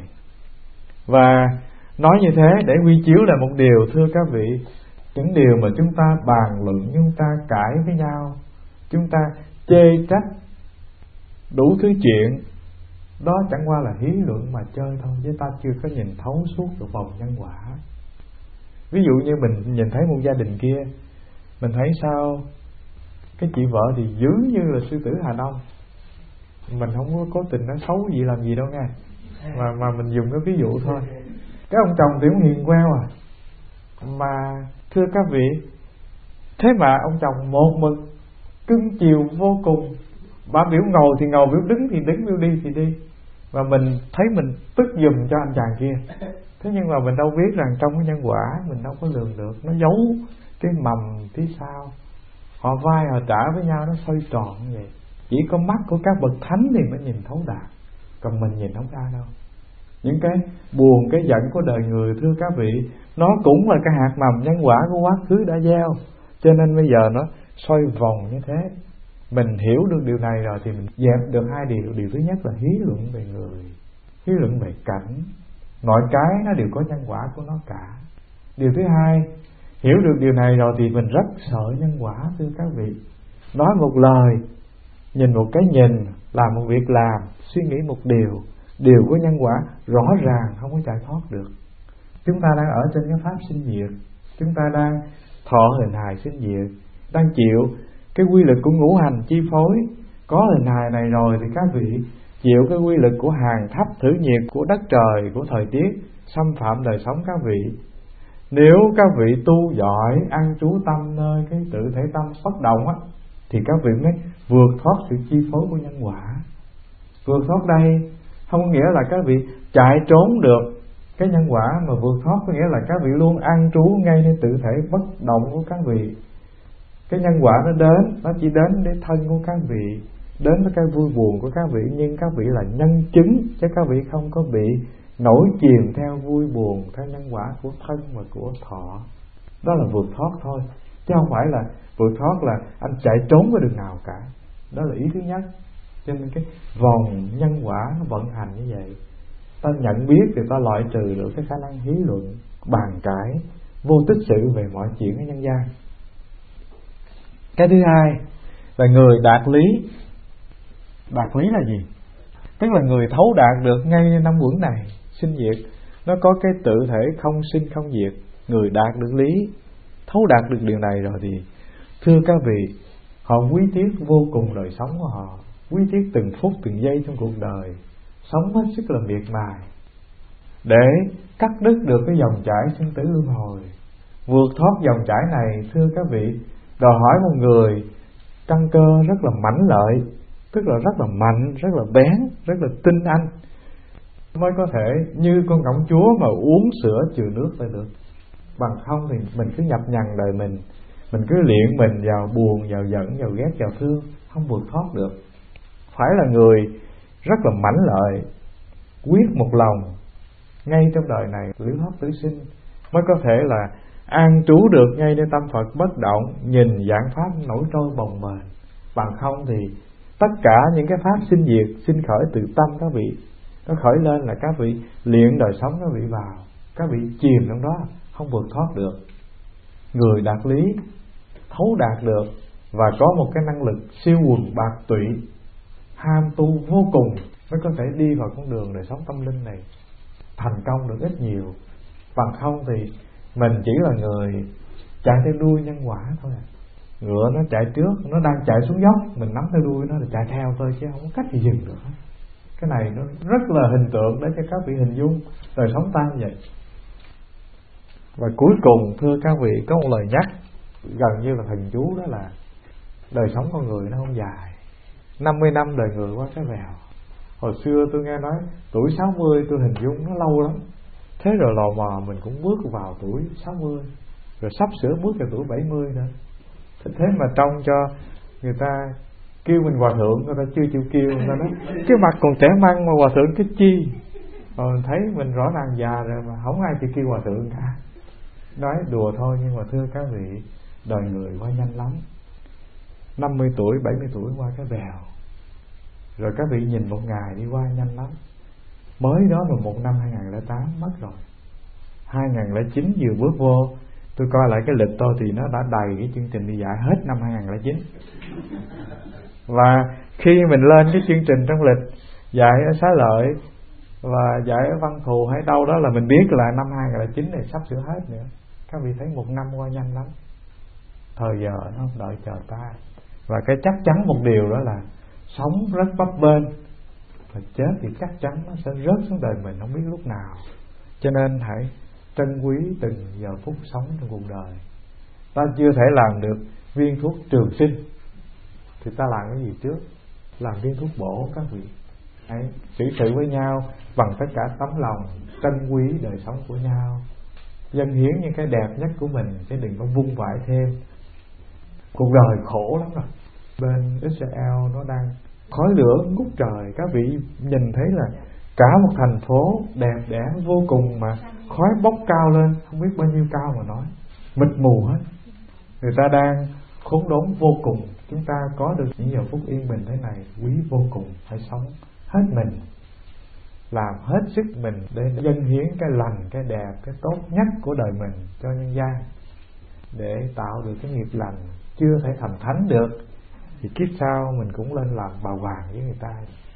Và nói như thế để quy chiếu là một điều, thưa các vị, những điều mà chúng ta bàn luận, chúng ta cãi với nhau, chúng ta chê trách đủ thứ chuyện, đó chẳng qua là hí luận mà chơi thôi, chứ ta chưa có nhìn thấu suốt được vòng nhân quả. Ví dụ như mình nhìn thấy một gia đình kia, mình thấy sao cái chị vợ thì dữ như là sư tử Hà Đông. Mình không có cố tình nói xấu gì làm gì đâu nghe, mà mình dùng cái ví dụ thôi. Cái ông chồng thì cũng hiền queo à, mà thưa các vị, thế mà ông chồng một mực cưng chiều vô cùng. Bà biểu ngồi thì ngồi, biểu đứng thì đứng, biểu đi thì đi. Và mình thấy mình tức giùm cho anh chàng kia. Thế nhưng mà mình đâu biết rằng trong cái nhân quả mình đâu có lường được, nó giấu cái mầm phía sau. Họ vai họ trả với nhau, nó xoay tròn như vậy. Chỉ có mắt của các bậc thánh thì mới nhìn thấu đạt, còn mình nhìn không ra đâu. Những cái buồn, cái giận của đời người, thưa các vị, nó cũng là cái hạt mầm nhân quả của quá khứ đã gieo. Cho nên bây giờ nó xoay vòng như thế. Mình hiểu được điều này rồi thì mình dẹp được 2 điều. Điều thứ nhất là hí luận về người, hí luận về cảnh. Mọi cái nó đều có nhân quả của nó cả. Điều thứ hai, hiểu được điều này rồi thì mình rất sợ nhân quả, thưa các vị. Nói một lời, nhìn một cái nhìn, làm một việc làm, suy nghĩ một điều có nhân quả rõ ràng, không có chạy thoát được. Chúng ta đang ở trên cái pháp sinh diệt, chúng ta đang thọ hình hài sinh diệt, đang chịu cái quy luật của ngũ hành chi phối. Có hình hài này rồi thì các vị chịu cái quy luật của hàng thấp thử nhiệt, của đất trời, của thời tiết xâm phạm đời sống các vị. Nếu các vị tu giỏi, ăn trú tâm nơi cái tự thể tâm bất động á, thì các vị mới vượt thoát sự chi phối của nhân quả. Vượt thoát đây không có nghĩa là các vị chạy trốn được cái nhân quả, mà vượt thoát có nghĩa là các vị luôn an trú ngay nơi tự thể bất động của các vị. Cái nhân quả nó đến, nó chỉ đến để thân của các vị, đến với cái vui buồn của các vị, nhưng các vị là nhân chứng, chứ các vị không có bị nổi chìm theo vui buồn, theo nhân quả của thân và của thọ. Đó là vượt thoát thôi, chứ không phải là vượt thoát là anh chạy trốn với đường nào cả. Đó là ý thứ nhất. Cho nên cái vòng nhân quả nó vận hành như vậy. Ta nhận biết thì ta loại trừ được cái khả năng hí luận, bàn cãi, vô tích sự về mọi chuyện ở nhân gian. Cái thứ hai là người đạt lý. Đạt lý là gì? Tức là người thấu đạt được ngay 5 uẩn này sinh diệt, nó có cái tự thể không sinh không diệt. Người đạt được lý, thấu đạt được điều này rồi thì thưa các vị, họ quý tiếc vô cùng đời sống của họ, quý tiếc từng phút từng giây trong cuộc đời, sống hết sức là miệt mài. để cắt đứt được cái dòng chảy sinh tử luân hồi. Vượt thoát dòng chảy này, thưa các vị, đòi hỏi một người căn cơ rất là mãnh lợi, tức là rất là mạnh, rất là bén, rất là tinh anh, mới có thể như con công chúa mà uống sữa chừa nước lại được. Bằng không thì mình cứ nhập nhằn đời mình cứ luyện mình vào buồn, vào giận, vào ghét, vào thương, không vượt thoát được. Phải là người rất là mãnh lợi, quyết một lòng ngay trong đời này liễu thoát tử sinh, mới có thể là an trú được ngay nơi tâm Phật bất động, nhìn vạn pháp nổi trôi bồng bềnh. Bằng không thì tất cả những cái pháp sinh diệt sinh khởi từ tâm các vị, nó khởi lên là các vị luyện đời sống các vị vào, các vị chìm trong đó không vượt thoát được. Người đạt lý, thấu đạt được và có một cái năng lực siêu quần bạc tụy, ham tu vô cùng, mới có thể đi vào con đường đời sống tâm linh này thành công được ít nhiều. Bằng không thì mình chỉ là người chạy theo đuôi nhân quả thôi à. Ngựa nó chạy trước, nó đang chạy xuống dốc, mình nắm theo đuôi nó là chạy theo thôi, chứ không có cách gì dừng được. Cái này nó rất là hình tượng để cho các vị hình dung đời sống ta như vậy. Và cuối cùng thưa các vị, có một lời nhắc gần như là thần chú, đó là đời sống con người nó không dài. 50 năm đời người qua cái vèo. Hồi xưa tôi nghe nói tuổi 60 tôi hình dung nó lâu lắm. Thế rồi lò mò mình cũng bước vào tuổi 60, rồi sắp sửa bước vào tuổi 70 nữa. Thế mà trông cho người ta kêu mình hòa thượng, người ta chưa chịu kêu, người ta nói cái mặt còn trẻ măng mà hòa thượng cái chi. Rồi thấy mình rõ ràng già rồi mà không ai chịu kêu hòa thượng cả. Nói đùa thôi, nhưng mà thưa các vị, đời người qua nhanh lắm. 50 tuổi, 70 tuổi qua cái bèo. Rồi các vị nhìn một ngày đi qua nhanh lắm. Mới đó mà một năm 2008 mất rồi. 2009 vừa bước vô, tôi coi lại cái lịch tôi thì nó đã đầy cái chương trình đi dạy hết năm 2009. Và khi mình lên cái chương trình trong lịch dạy ở Xá Lợi và dạy ở Văn Thù hay đâu đó là mình biết là năm 2009 này sắp sửa hết nữa. Các vị thấy một năm qua nhanh lắm. Thời giờ nó không đợi chờ ta. Và cái chắc chắn một điều đó là sống rất bấp bênh, và chết thì chắc chắn nó sẽ rớt xuống đời mình không biết lúc nào. Cho nên hãy trân quý từng giờ phút sống trong cuộc đời. Ta chưa thể làm được viên thuốc trường sinh thì ta làm cái gì trước? Làm viên thuốc bổ các vị. Hãy xử sự với nhau bằng tất cả tấm lòng, trân quý đời sống của nhau, dâng hiến những cái đẹp nhất của mình, chứ đừng có vung vãi thêm. Cuộc đời khổ lắm rồi. Bên Israel nó đang khói lửa ngút trời. Các vị nhìn thấy là cả một thành phố đẹp đẽ vô cùng mà khói bốc cao lên, không biết bao nhiêu cao mà nói, mịt mù hết. Người ta đang khốn đốn vô cùng. Chúng ta có được những giờ phút yên bình thế này quý vô cùng. Phải sống hết mình, làm hết sức mình để dâng hiến cái lành, cái đẹp, cái tốt nhất của đời mình cho nhân gian, để tạo được cái nghiệp lành. Chưa thể thành thánh được thì kiếp sau mình cũng lên làm bào vàng với người ta.